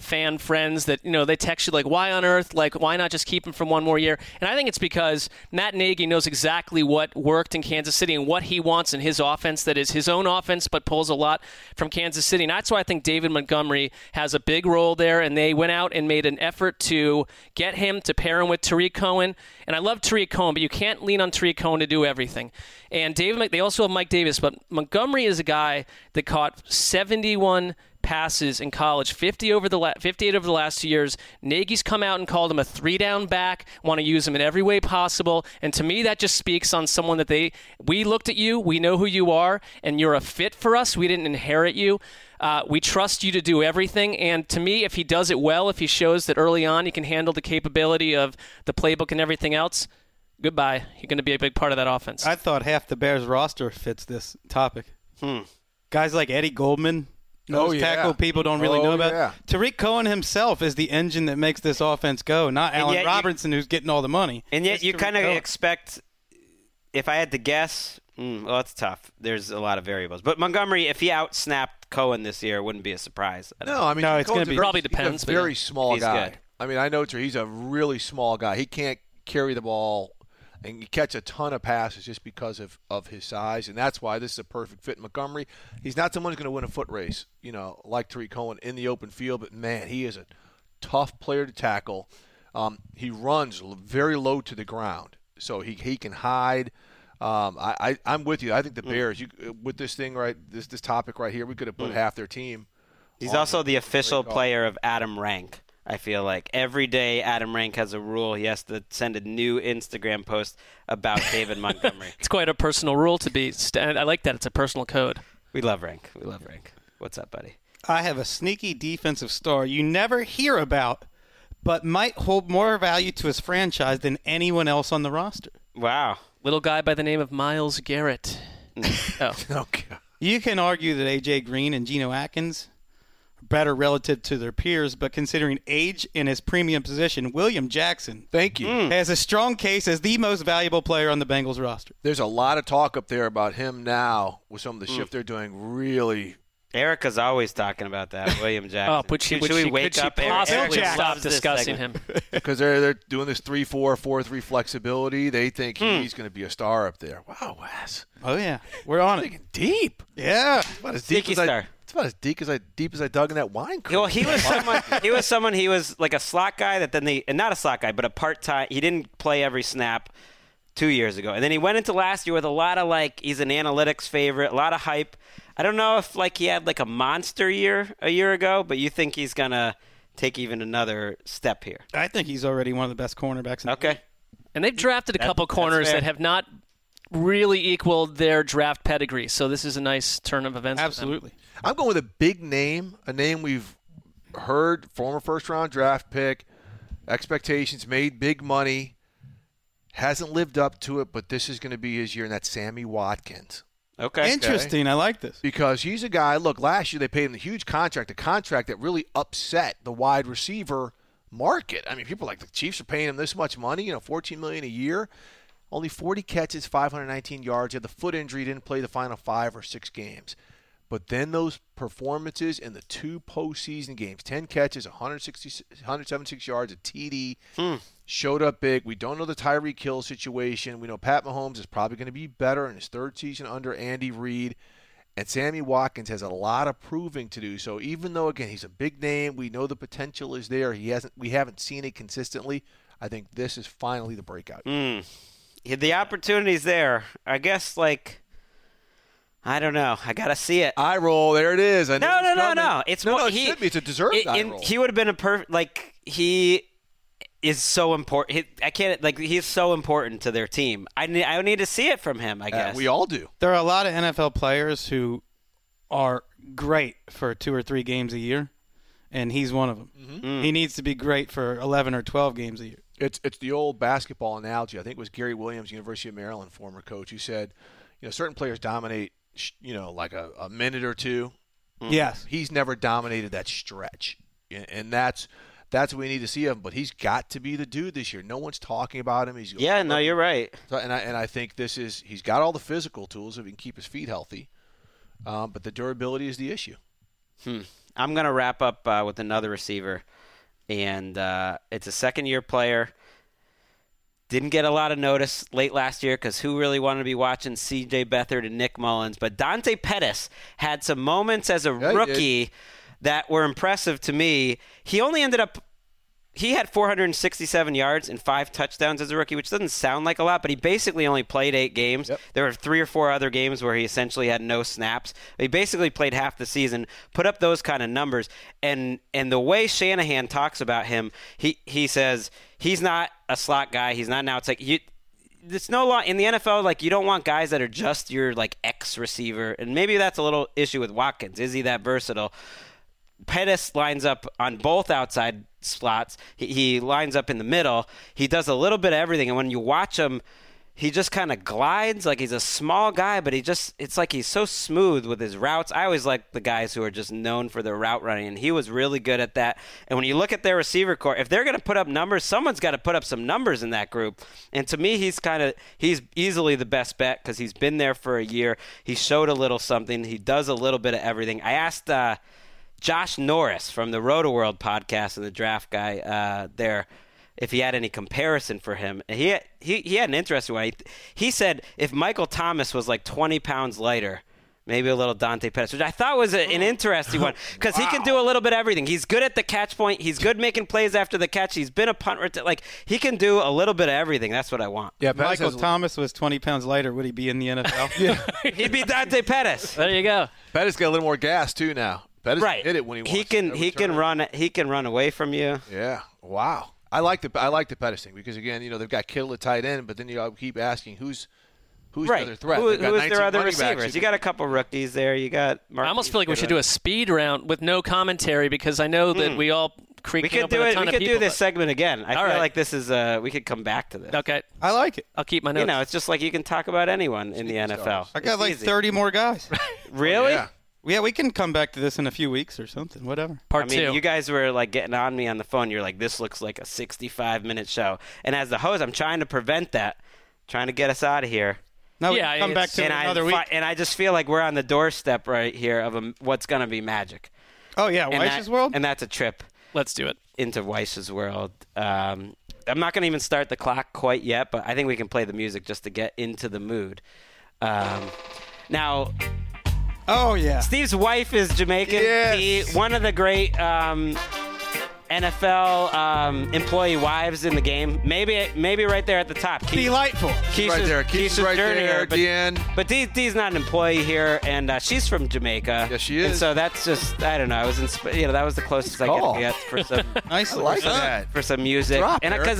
Speaker 5: fan friends that, they text you like, why on earth? Like, why not just keep him from one more year? And I think it's because Matt Nagy knows exactly what worked in Kansas City and what he wants in his offense that is his own offense but pulls a lot from Kansas City. And that's why I think David Montgomery has a big role there, and they went out and made an effort to get him to pair him with Tariq Cohen. And I love Tariq Cohen, but you can't lean on Tariq Cohen to do everything. And they also have Mike Davis, but Montgomery is a guy that caught 71 passes in college, 58 over the last 2 years. Nagy's come out and called him a 3-down back, want to use him in every way possible. And to me, that just speaks on someone that we looked at you, we know who you are, and you're a fit for us. We didn't inherit you. We trust you to do everything. And to me, if he does it well, if he shows that early on he can handle the capability of the playbook and everything else, goodbye. You're going to be a big part of that offense.
Speaker 4: I thought half the Bears roster fits this topic. Guys like Eddie Goldman, tackle people don't really know about.
Speaker 3: Yeah.
Speaker 4: Tariq Cohen himself is the engine that makes this offense go, not Allen Robinson, who's getting all the money.
Speaker 2: And yet
Speaker 4: It's
Speaker 2: you
Speaker 4: Tariq
Speaker 2: kind of
Speaker 4: Cohen.
Speaker 2: expect, if I had to guess, well, it's tough. There's a lot of variables. But Montgomery, if he outsnapped Cohen this year, it wouldn't be a surprise.
Speaker 3: No, I mean,
Speaker 4: No, it's
Speaker 3: Cohen's
Speaker 4: gonna be-
Speaker 5: probably
Speaker 3: he's
Speaker 5: depends,
Speaker 3: a
Speaker 5: but
Speaker 3: very
Speaker 5: yeah.
Speaker 3: small
Speaker 2: He's
Speaker 3: guy.
Speaker 2: good.
Speaker 3: I mean, I know he's a really small guy. He can't carry the ball and catch a ton of passes just because of his size, and that's why this is a perfect fit. Montgomery, he's not someone who's going to win a foot race, like Tariq Cohen in the open field, but man, he is a tough player to tackle. He runs very low to the ground, so he can hide. I'm with you. I think the Bears, with this thing this topic right here, we could have put half their team.
Speaker 2: He's also the official player of Adam Rank. I feel like every day Adam Rank has a rule. He has to send a new Instagram post about David Montgomery.
Speaker 5: It's quite a personal rule to be. I like that. It's a personal code.
Speaker 2: We love Rank. What's up, buddy?
Speaker 4: I have a sneaky defensive star you never hear about, but might hold more value to his franchise than anyone else on the roster.
Speaker 2: Wow.
Speaker 5: Little guy by the name of Myles Garrett. Oh.
Speaker 3: Okay.
Speaker 4: You can argue that A.J. Green and Geno Atkins are better relative to their peers, but considering age and his premium position, William Jackson
Speaker 3: Thank you.
Speaker 4: has a strong case as the most valuable player on the Bengals roster.
Speaker 3: There's a lot of talk up there about him now with some of the shift they're doing. Really,
Speaker 2: Erica's always talking about that, William Jackson.
Speaker 5: Oh,
Speaker 2: Should we wake up, Erica?
Speaker 5: possibly
Speaker 2: Erica
Speaker 5: stop
Speaker 2: loves this
Speaker 5: discussing
Speaker 2: segment.
Speaker 5: him?
Speaker 3: because they're doing this 3-4, 4-3 flexibility. They think he's going to be a star up there. Wow, Wes.
Speaker 4: Oh, yeah. We're on it.
Speaker 3: Thinking deep.
Speaker 4: Yeah.
Speaker 3: About as deep
Speaker 2: Sticky
Speaker 3: as I,
Speaker 2: star.
Speaker 3: it's about as deep as I dug in that wine creek.
Speaker 2: Well, he was like a slot guy that then not a slot guy, but a part-time. He didn't play every snap 2 years ago. And then he went into last year with a lot of he's an analytics favorite, a lot of hype. I don't know if he had a monster year a year ago, but you think he's going to take even another step here.
Speaker 4: I think he's already one of the best cornerbacks in the
Speaker 2: Okay.
Speaker 4: league.
Speaker 5: And they've drafted a couple corners
Speaker 2: fair.
Speaker 5: that have not really equaled their draft pedigree. So this is a nice turn of events.
Speaker 4: Absolutely.
Speaker 3: I'm going with a big name, a name we've heard, former first-round draft pick, expectations made, big money, hasn't lived up to it, but this is going to be his year, and that's Sammy Watkins.
Speaker 2: Okay.
Speaker 4: Interesting. I like this.
Speaker 3: Because he's a guy, look, last year they paid him a huge contract, a contract that really upset the wide receiver market. I mean, people like the Chiefs are paying him this much money, $14 million a year. Only 40 catches, 519 yards. He had the foot injury, didn't play the final 5 or 6 games. But then those performances in the 2 postseason games, 10 catches, 176 yards, a TD, showed up big. We don't know the Tyreek Hill situation. We know Pat Mahomes is probably going to be better in his 3rd season under Andy Reid. And Sammy Watkins has a lot of proving to do. So even though, again, he's a big name, we know the potential is there. We haven't seen it consistently. I think this is finally the breakout.
Speaker 2: The opportunity's there. I guess, I don't know. I got to see it.
Speaker 3: Eye roll. There it is. I know
Speaker 2: No. It's
Speaker 3: no,
Speaker 2: more,
Speaker 3: it should be. It's a deserved eye roll.
Speaker 2: He would have been a perfect. He is so important. He's so important to their team. I need to see it from him. I guess
Speaker 3: we all do.
Speaker 4: There are a lot of NFL players who are great for 2 or 3 games a year, and he's one of them. He needs to be great for 11 or 12 games a year.
Speaker 3: It's the old basketball analogy. I think it was Gary Williams, University of Maryland, former coach, who said, certain players dominate, like a minute or two.
Speaker 4: Yes.
Speaker 3: He's never dominated that stretch, and that's what we need to see of him. But he's got to be the dude this year. No one's talking about him.
Speaker 2: you're right.
Speaker 3: So, and I think he's got all the physical tools if he can keep his feet healthy, but the durability is the issue.
Speaker 2: I'm going to wrap up with another receiver, and it's a second-year player. Didn't get a lot of notice late last year because who really wanted to be watching C.J. Beathard and Nick Mullins? But Dante Pettis had some moments as a rookie that were impressive to me. He only ended up – he had 467 yards and 5 touchdowns as a rookie, which doesn't sound like a lot, but he basically only played 8 games. Yep. There were 3 or 4 other games where he essentially had no snaps. He basically played half the season, put up those kind of numbers. And the way Shanahan talks about him, he says he's not a slot guy. He's not now. It's like it's no law in the NFL. Like, you don't want guys that are just your like X receiver, and maybe that's a little issue with Watkins. Is he that versatile? Pettis lines up on both outside slots. He lines up in the middle. He does a little bit of everything, and when you watch him, he just kind of glides. Like, he's a small guy, but it's like he's so smooth with his routes. I always like the guys who are just known for their route running, and he was really good at that. And when you look at their receiver core, if they're going to put up numbers, someone's got to put up some numbers in that group. And to me, he's easily the best bet because he's been there for a year. He showed a little something. He does a little bit of everything. I asked Josh Norris from the Roto-World podcast and the draft guy there if he had any comparison for him. And he had an interesting one. He said if Michael Thomas was like 20 pounds lighter, maybe a little Dante Pettis, which I thought was an interesting one because he can do a little bit of everything. He's good at the catch point. He's good making plays after the catch. He's been a punt. Like, he can do a little bit of everything. That's what I want.
Speaker 4: Yeah, Michael Thomas was 20 pounds lighter. Would he be in the NFL?
Speaker 3: Yeah.
Speaker 2: He'd be Dante Pettis.
Speaker 5: There you go.
Speaker 3: Pettis got a little more gas too now. Pettis hit it when he wants.
Speaker 2: He can run away from you.
Speaker 3: Yeah. Wow. I like the Pettis thing because again, they've got Kittle at tight end, but then you keep asking who's the other threat.
Speaker 2: Who is their other receivers? You got a couple rookies there. You got.
Speaker 5: I almost feel like we should do a speed round with no commentary because I know that we all creak.
Speaker 2: We could do it. We could do this segment again. I feel like this is. We could come back to this.
Speaker 5: Okay,
Speaker 4: I like it.
Speaker 5: I'll keep my notes.
Speaker 2: It's just like you can talk about anyone in the NFL.
Speaker 4: I got like 30 more guys.
Speaker 2: Really?
Speaker 4: Yeah, we can come back to this in a few weeks or something, whatever.
Speaker 5: Part 2.
Speaker 2: You guys were like getting on me on the phone. You're like, this looks like a 65-minute show. And as the host, I'm trying to prevent that, trying to get us out of here.
Speaker 4: No, yeah, come back to another week.
Speaker 2: And I just feel like we're on the doorstep right here of what's going to be magic.
Speaker 4: Oh, yeah, Weiss's World?
Speaker 2: And that's a trip.
Speaker 5: Let's do it.
Speaker 2: Into Weiss's World. I'm not going to even start the clock quite yet, but I think we can play the music just to get into the mood. Now...
Speaker 4: Oh, yeah.
Speaker 2: Steve's wife is Jamaican.
Speaker 3: Yes.
Speaker 2: One of the great NFL employee wives in the game. Maybe right there at the top.
Speaker 4: Delightful.
Speaker 3: Keisha's right there. Keisha's right there, Deanne.
Speaker 2: But Dee's not an employee here, and she's from Jamaica.
Speaker 3: Yes, she is.
Speaker 2: And so that's just, I don't know. I was that was the closest I could get for some
Speaker 4: nice
Speaker 2: for some music.
Speaker 3: Drop,
Speaker 2: and because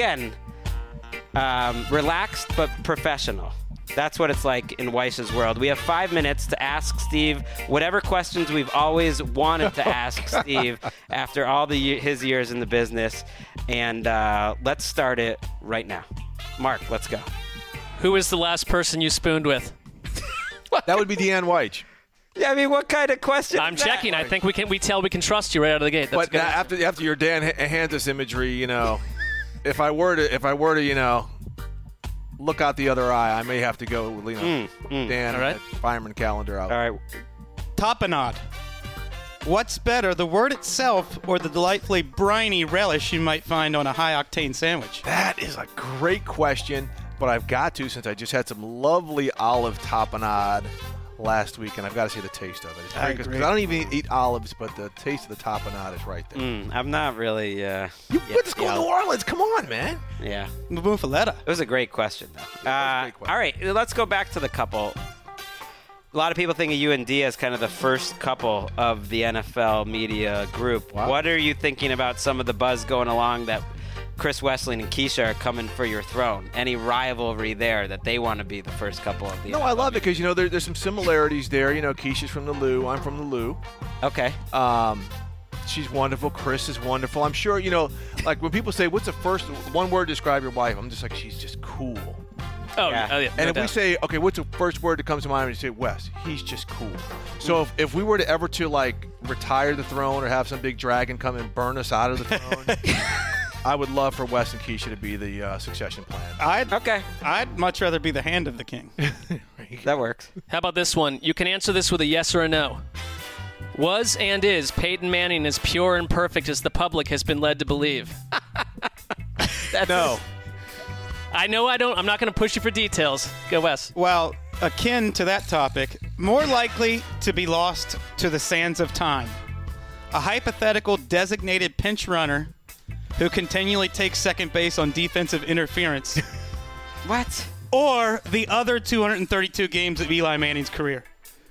Speaker 2: relaxed but professional. That's what it's like in Weiss's World. We have 5 minutes to ask Steve whatever questions we've always wanted to ask Steve after all his years in the business. And let's start it right now. Mark, let's go.
Speaker 5: Who is the last person you spooned with?
Speaker 3: That would be Deanne White.
Speaker 2: Yeah, I mean, what kind of question?
Speaker 5: I'm checking. I think we can trust you right out of the gate. That's
Speaker 3: but after your Dan Hanzus imagery, if I were to, look out the other eye, I may have to go, Dan,
Speaker 5: right.
Speaker 3: Fireman calendar out.
Speaker 2: All right.
Speaker 4: Tapenade. What's better, the word itself or the delightfully briny relish you might find on a high-octane sandwich?
Speaker 3: That is a great question, but I've got to since I just had some lovely olive tapenade last week, and I've got to see the taste of it. It's very good because I don't even eat olives, but the taste of the tapenade is right there.
Speaker 2: I'm not really.
Speaker 3: You went to school in New Orleans. Come on, man.
Speaker 2: Yeah.
Speaker 4: Muffaletta.
Speaker 2: It was a great question, though. All right, let's go back to the couple. A lot of people think of you and Dia as kind of the first couple of the NFL media group. Wow. What are you thinking about some of the buzz going along that Chris Wesseling and Keisha are coming for your throne? Any rivalry there that they want to be the first couple of the NFL
Speaker 3: I love
Speaker 2: media?
Speaker 3: it because, there's some similarities there. Keisha's from the Lou. I'm from the Lou.
Speaker 2: Okay.
Speaker 3: She's wonderful. Chris is wonderful. I'm sure, like when people say, what's the first one word to describe your wife? I'm just like, she's just cool.
Speaker 5: Oh, yeah.
Speaker 3: And if we say, okay, what's the first word that comes to mind when you say Wes? He's just cool. So if we were to ever retire the throne or have some big dragon come and burn us out of the throne, I would love for Wes and Keisha to be the succession plan.
Speaker 4: I'd much rather be the hand of the king.
Speaker 2: That works.
Speaker 5: How about this one? You can answer this with a yes or a no. Was and is Peyton Manning as pure and perfect as the public has been led to believe?
Speaker 3: No.
Speaker 5: I know I'm not going to push you for details. Go, Wes.
Speaker 4: Well, akin to that topic, more likely to be lost to the sands of time. A hypothetical designated pinch runner who continually takes second base on defensive interference.
Speaker 2: What?
Speaker 4: Or the other 232 games of Eli Manning's career.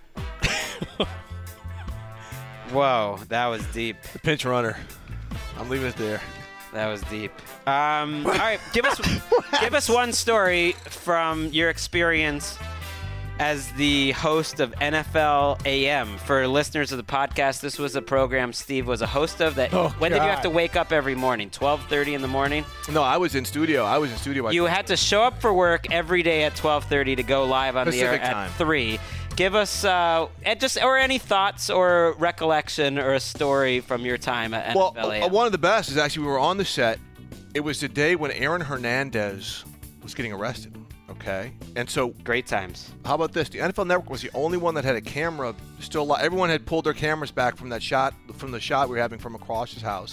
Speaker 2: Whoa, that was deep.
Speaker 3: The pinch runner. I'm leaving it there.
Speaker 2: That was deep. All right, give us one story from your experience as the host of NFL AM. For listeners of the podcast, this was a program Steve was a host of. When did you have to wake up every morning? 12:30 in the morning?
Speaker 3: No, I was in studio.
Speaker 2: You had to show up for work every day at 12:30 to go live on
Speaker 3: Pacific
Speaker 2: the air
Speaker 3: time.
Speaker 2: at 3. Give us any thoughts or recollection or a story from your time at NFL AM.
Speaker 3: One of the best is actually we were on the set. It was the day when Aaron Hernandez was getting arrested. Okay, and so
Speaker 2: Great times.
Speaker 3: how about this? The NFL Network was the only one that had a camera still live. Everyone had pulled their cameras back from the shot we were having from across his house.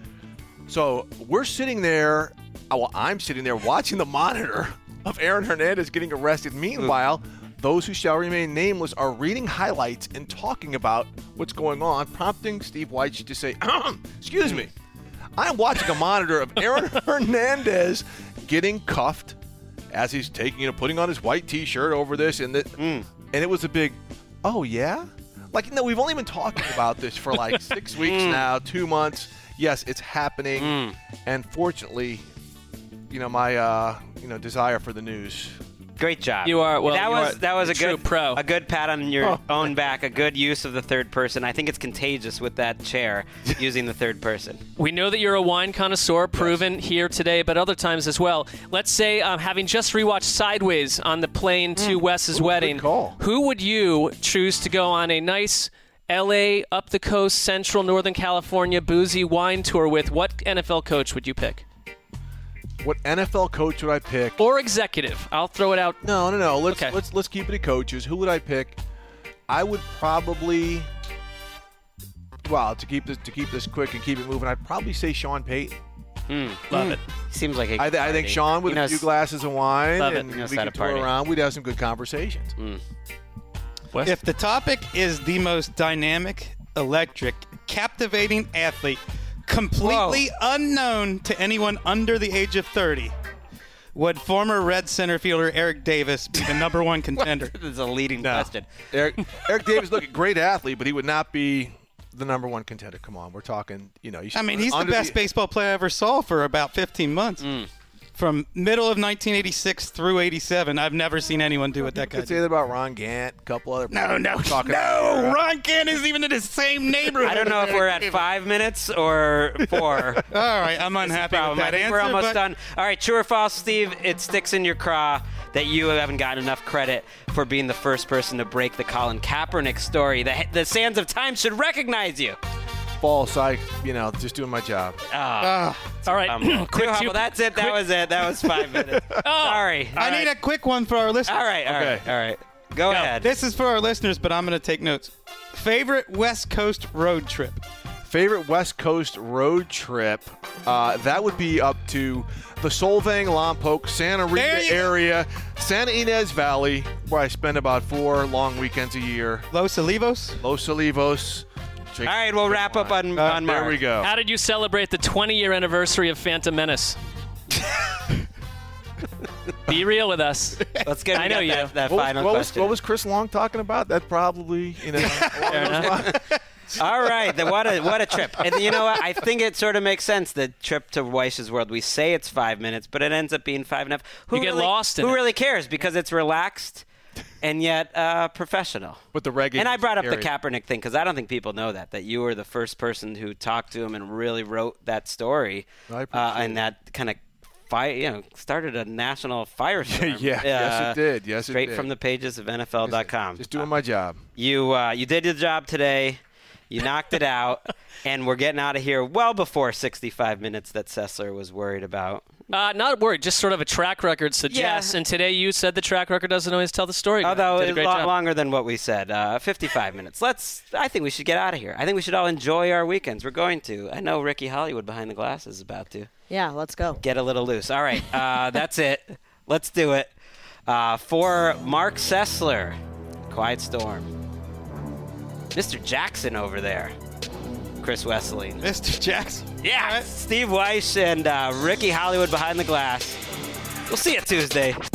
Speaker 3: So we're sitting there. Well, I'm sitting there watching the monitor of Aaron Hernandez getting arrested. Meanwhile, those who shall remain nameless are reading highlights and talking about what's going on, prompting Steve Wyche to say, excuse me, I'm watching a monitor of Aaron Hernandez getting cuffed as he's putting on his white T-shirt over this, and it was a big, oh yeah, we've only been talking about this for like 6 weeks now, 2 months. Yes, it's happening, and fortunately, my desire for the news.
Speaker 2: Great job.
Speaker 5: That was
Speaker 2: a
Speaker 5: true
Speaker 2: good
Speaker 5: pro.
Speaker 2: A good pat on your own back. A good use of the third person. I think it's contagious with that chair using the third person.
Speaker 5: We know that you're a wine connoisseur, proven here today, but other times as well. Let's say, having just rewatched Sideways on the plane to Wes's wedding,
Speaker 3: good call.
Speaker 5: Who would you choose to go on a nice L.A., up the coast, central, Northern California, boozy wine tour with? What NFL coach would you pick?
Speaker 3: What NFL coach would I pick?
Speaker 5: Or executive. I'll throw it out.
Speaker 3: No. Let's keep it to coaches. Who would I pick? I would probably, to keep this quick and keep it moving, I'd probably say Sean Payton.
Speaker 5: Love it.
Speaker 2: Seems like
Speaker 3: I think Sean with a few glasses of wine
Speaker 5: Love it.
Speaker 3: and
Speaker 2: He
Speaker 3: we
Speaker 2: knows
Speaker 3: could
Speaker 2: how to
Speaker 3: tour
Speaker 2: party.
Speaker 3: around. We'd have some good conversations.
Speaker 5: Wes?
Speaker 4: If the topic is the most dynamic, electric, captivating athlete, completely unknown to anyone under the age of 30, would former Red center fielder Eric Davis be the number one contender?
Speaker 2: This is a leading question.
Speaker 3: Eric Davis, look, a great athlete, but he would not be the number one contender. Come on, we're talking, he's
Speaker 4: the best baseball player I ever saw for about 15 months. From middle of 1986 through 87, I've never seen anyone do what that guy
Speaker 3: Could say
Speaker 4: did.
Speaker 3: that about Ron Gant, a couple other
Speaker 4: No.
Speaker 3: Ron
Speaker 4: Ron Gant isn't even in the same neighborhood.
Speaker 2: I don't know if we're at 5 minutes or 4.
Speaker 4: All right, I'm unhappy with that
Speaker 2: I think
Speaker 4: answer.
Speaker 2: we're almost
Speaker 4: but
Speaker 2: done. All right, true or false, Steve? It sticks in your craw that you haven't gotten enough credit for being the first person to break the Colin Kaepernick story. The sands of time should recognize you.
Speaker 3: False. Just doing my job.
Speaker 5: All right. Quick two.
Speaker 2: Well, that's it. That was it. That was 5 minutes. Sorry.
Speaker 4: I need a quick one for our listeners.
Speaker 2: All right. Go ahead.
Speaker 4: This is for our listeners, but I'm going to take notes. Favorite West Coast road trip?
Speaker 3: Favorite West Coast road trip? That would be up to the Solvang, Lompoc, Santa Rita area, Santa Ynez Valley, where I spend about 4 long weekends a year.
Speaker 4: Los Olivos?
Speaker 3: Los Olivos.
Speaker 2: All right, we'll wrap up on Mark.
Speaker 3: There we go.
Speaker 5: How did you celebrate the 20-year anniversary of Phantom Menace? Be real with us.
Speaker 2: Let's get
Speaker 5: I know you.
Speaker 2: that final question.
Speaker 3: What was Chris Long talking about? That probably,
Speaker 2: Fair enough. All right, then what a trip. And you know what? I think it sort of makes sense, the trip to Wyche's World. We say it's 5 minutes, but it ends up being 5.5.
Speaker 5: You get lost in it.
Speaker 2: Who really cares? Because it's relaxed and yet professional.
Speaker 3: With the reggae.
Speaker 2: And I brought up the
Speaker 3: area.
Speaker 2: Kaepernick thing because I don't think people know that you were the first person who talked to him and really wrote that story.
Speaker 3: I appreciate
Speaker 2: and that kind of started a national firestorm.
Speaker 3: Yes, it did. Yes, it did.
Speaker 2: Straight from the pages of NFL.com.
Speaker 3: Just doing my job.
Speaker 2: You did your job today. You knocked it out, and we're getting out of here well before 65 minutes that Sessler was worried about.
Speaker 5: Not worried. Just sort of a track record suggests.
Speaker 2: Yeah.
Speaker 5: And today you said the track record doesn't always tell the story.
Speaker 2: Although
Speaker 5: Did a
Speaker 2: it's
Speaker 5: great job.
Speaker 2: longer than what we said. 55 minutes. I think we should get out of here. I think we should all enjoy our weekends. We're going to. I know Ricky Hollywood behind the glass is about to.
Speaker 6: Yeah, let's go.
Speaker 2: Get a little loose. All right. That's it. Let's do it. For Mark Sessler, Quiet Storm. Mr. Jackson over there. Chris Wesseling.
Speaker 4: Mr. Jackson.
Speaker 2: Yeah, Steve Weiss and Ricky Hollywood behind the glass. We'll see you Tuesday.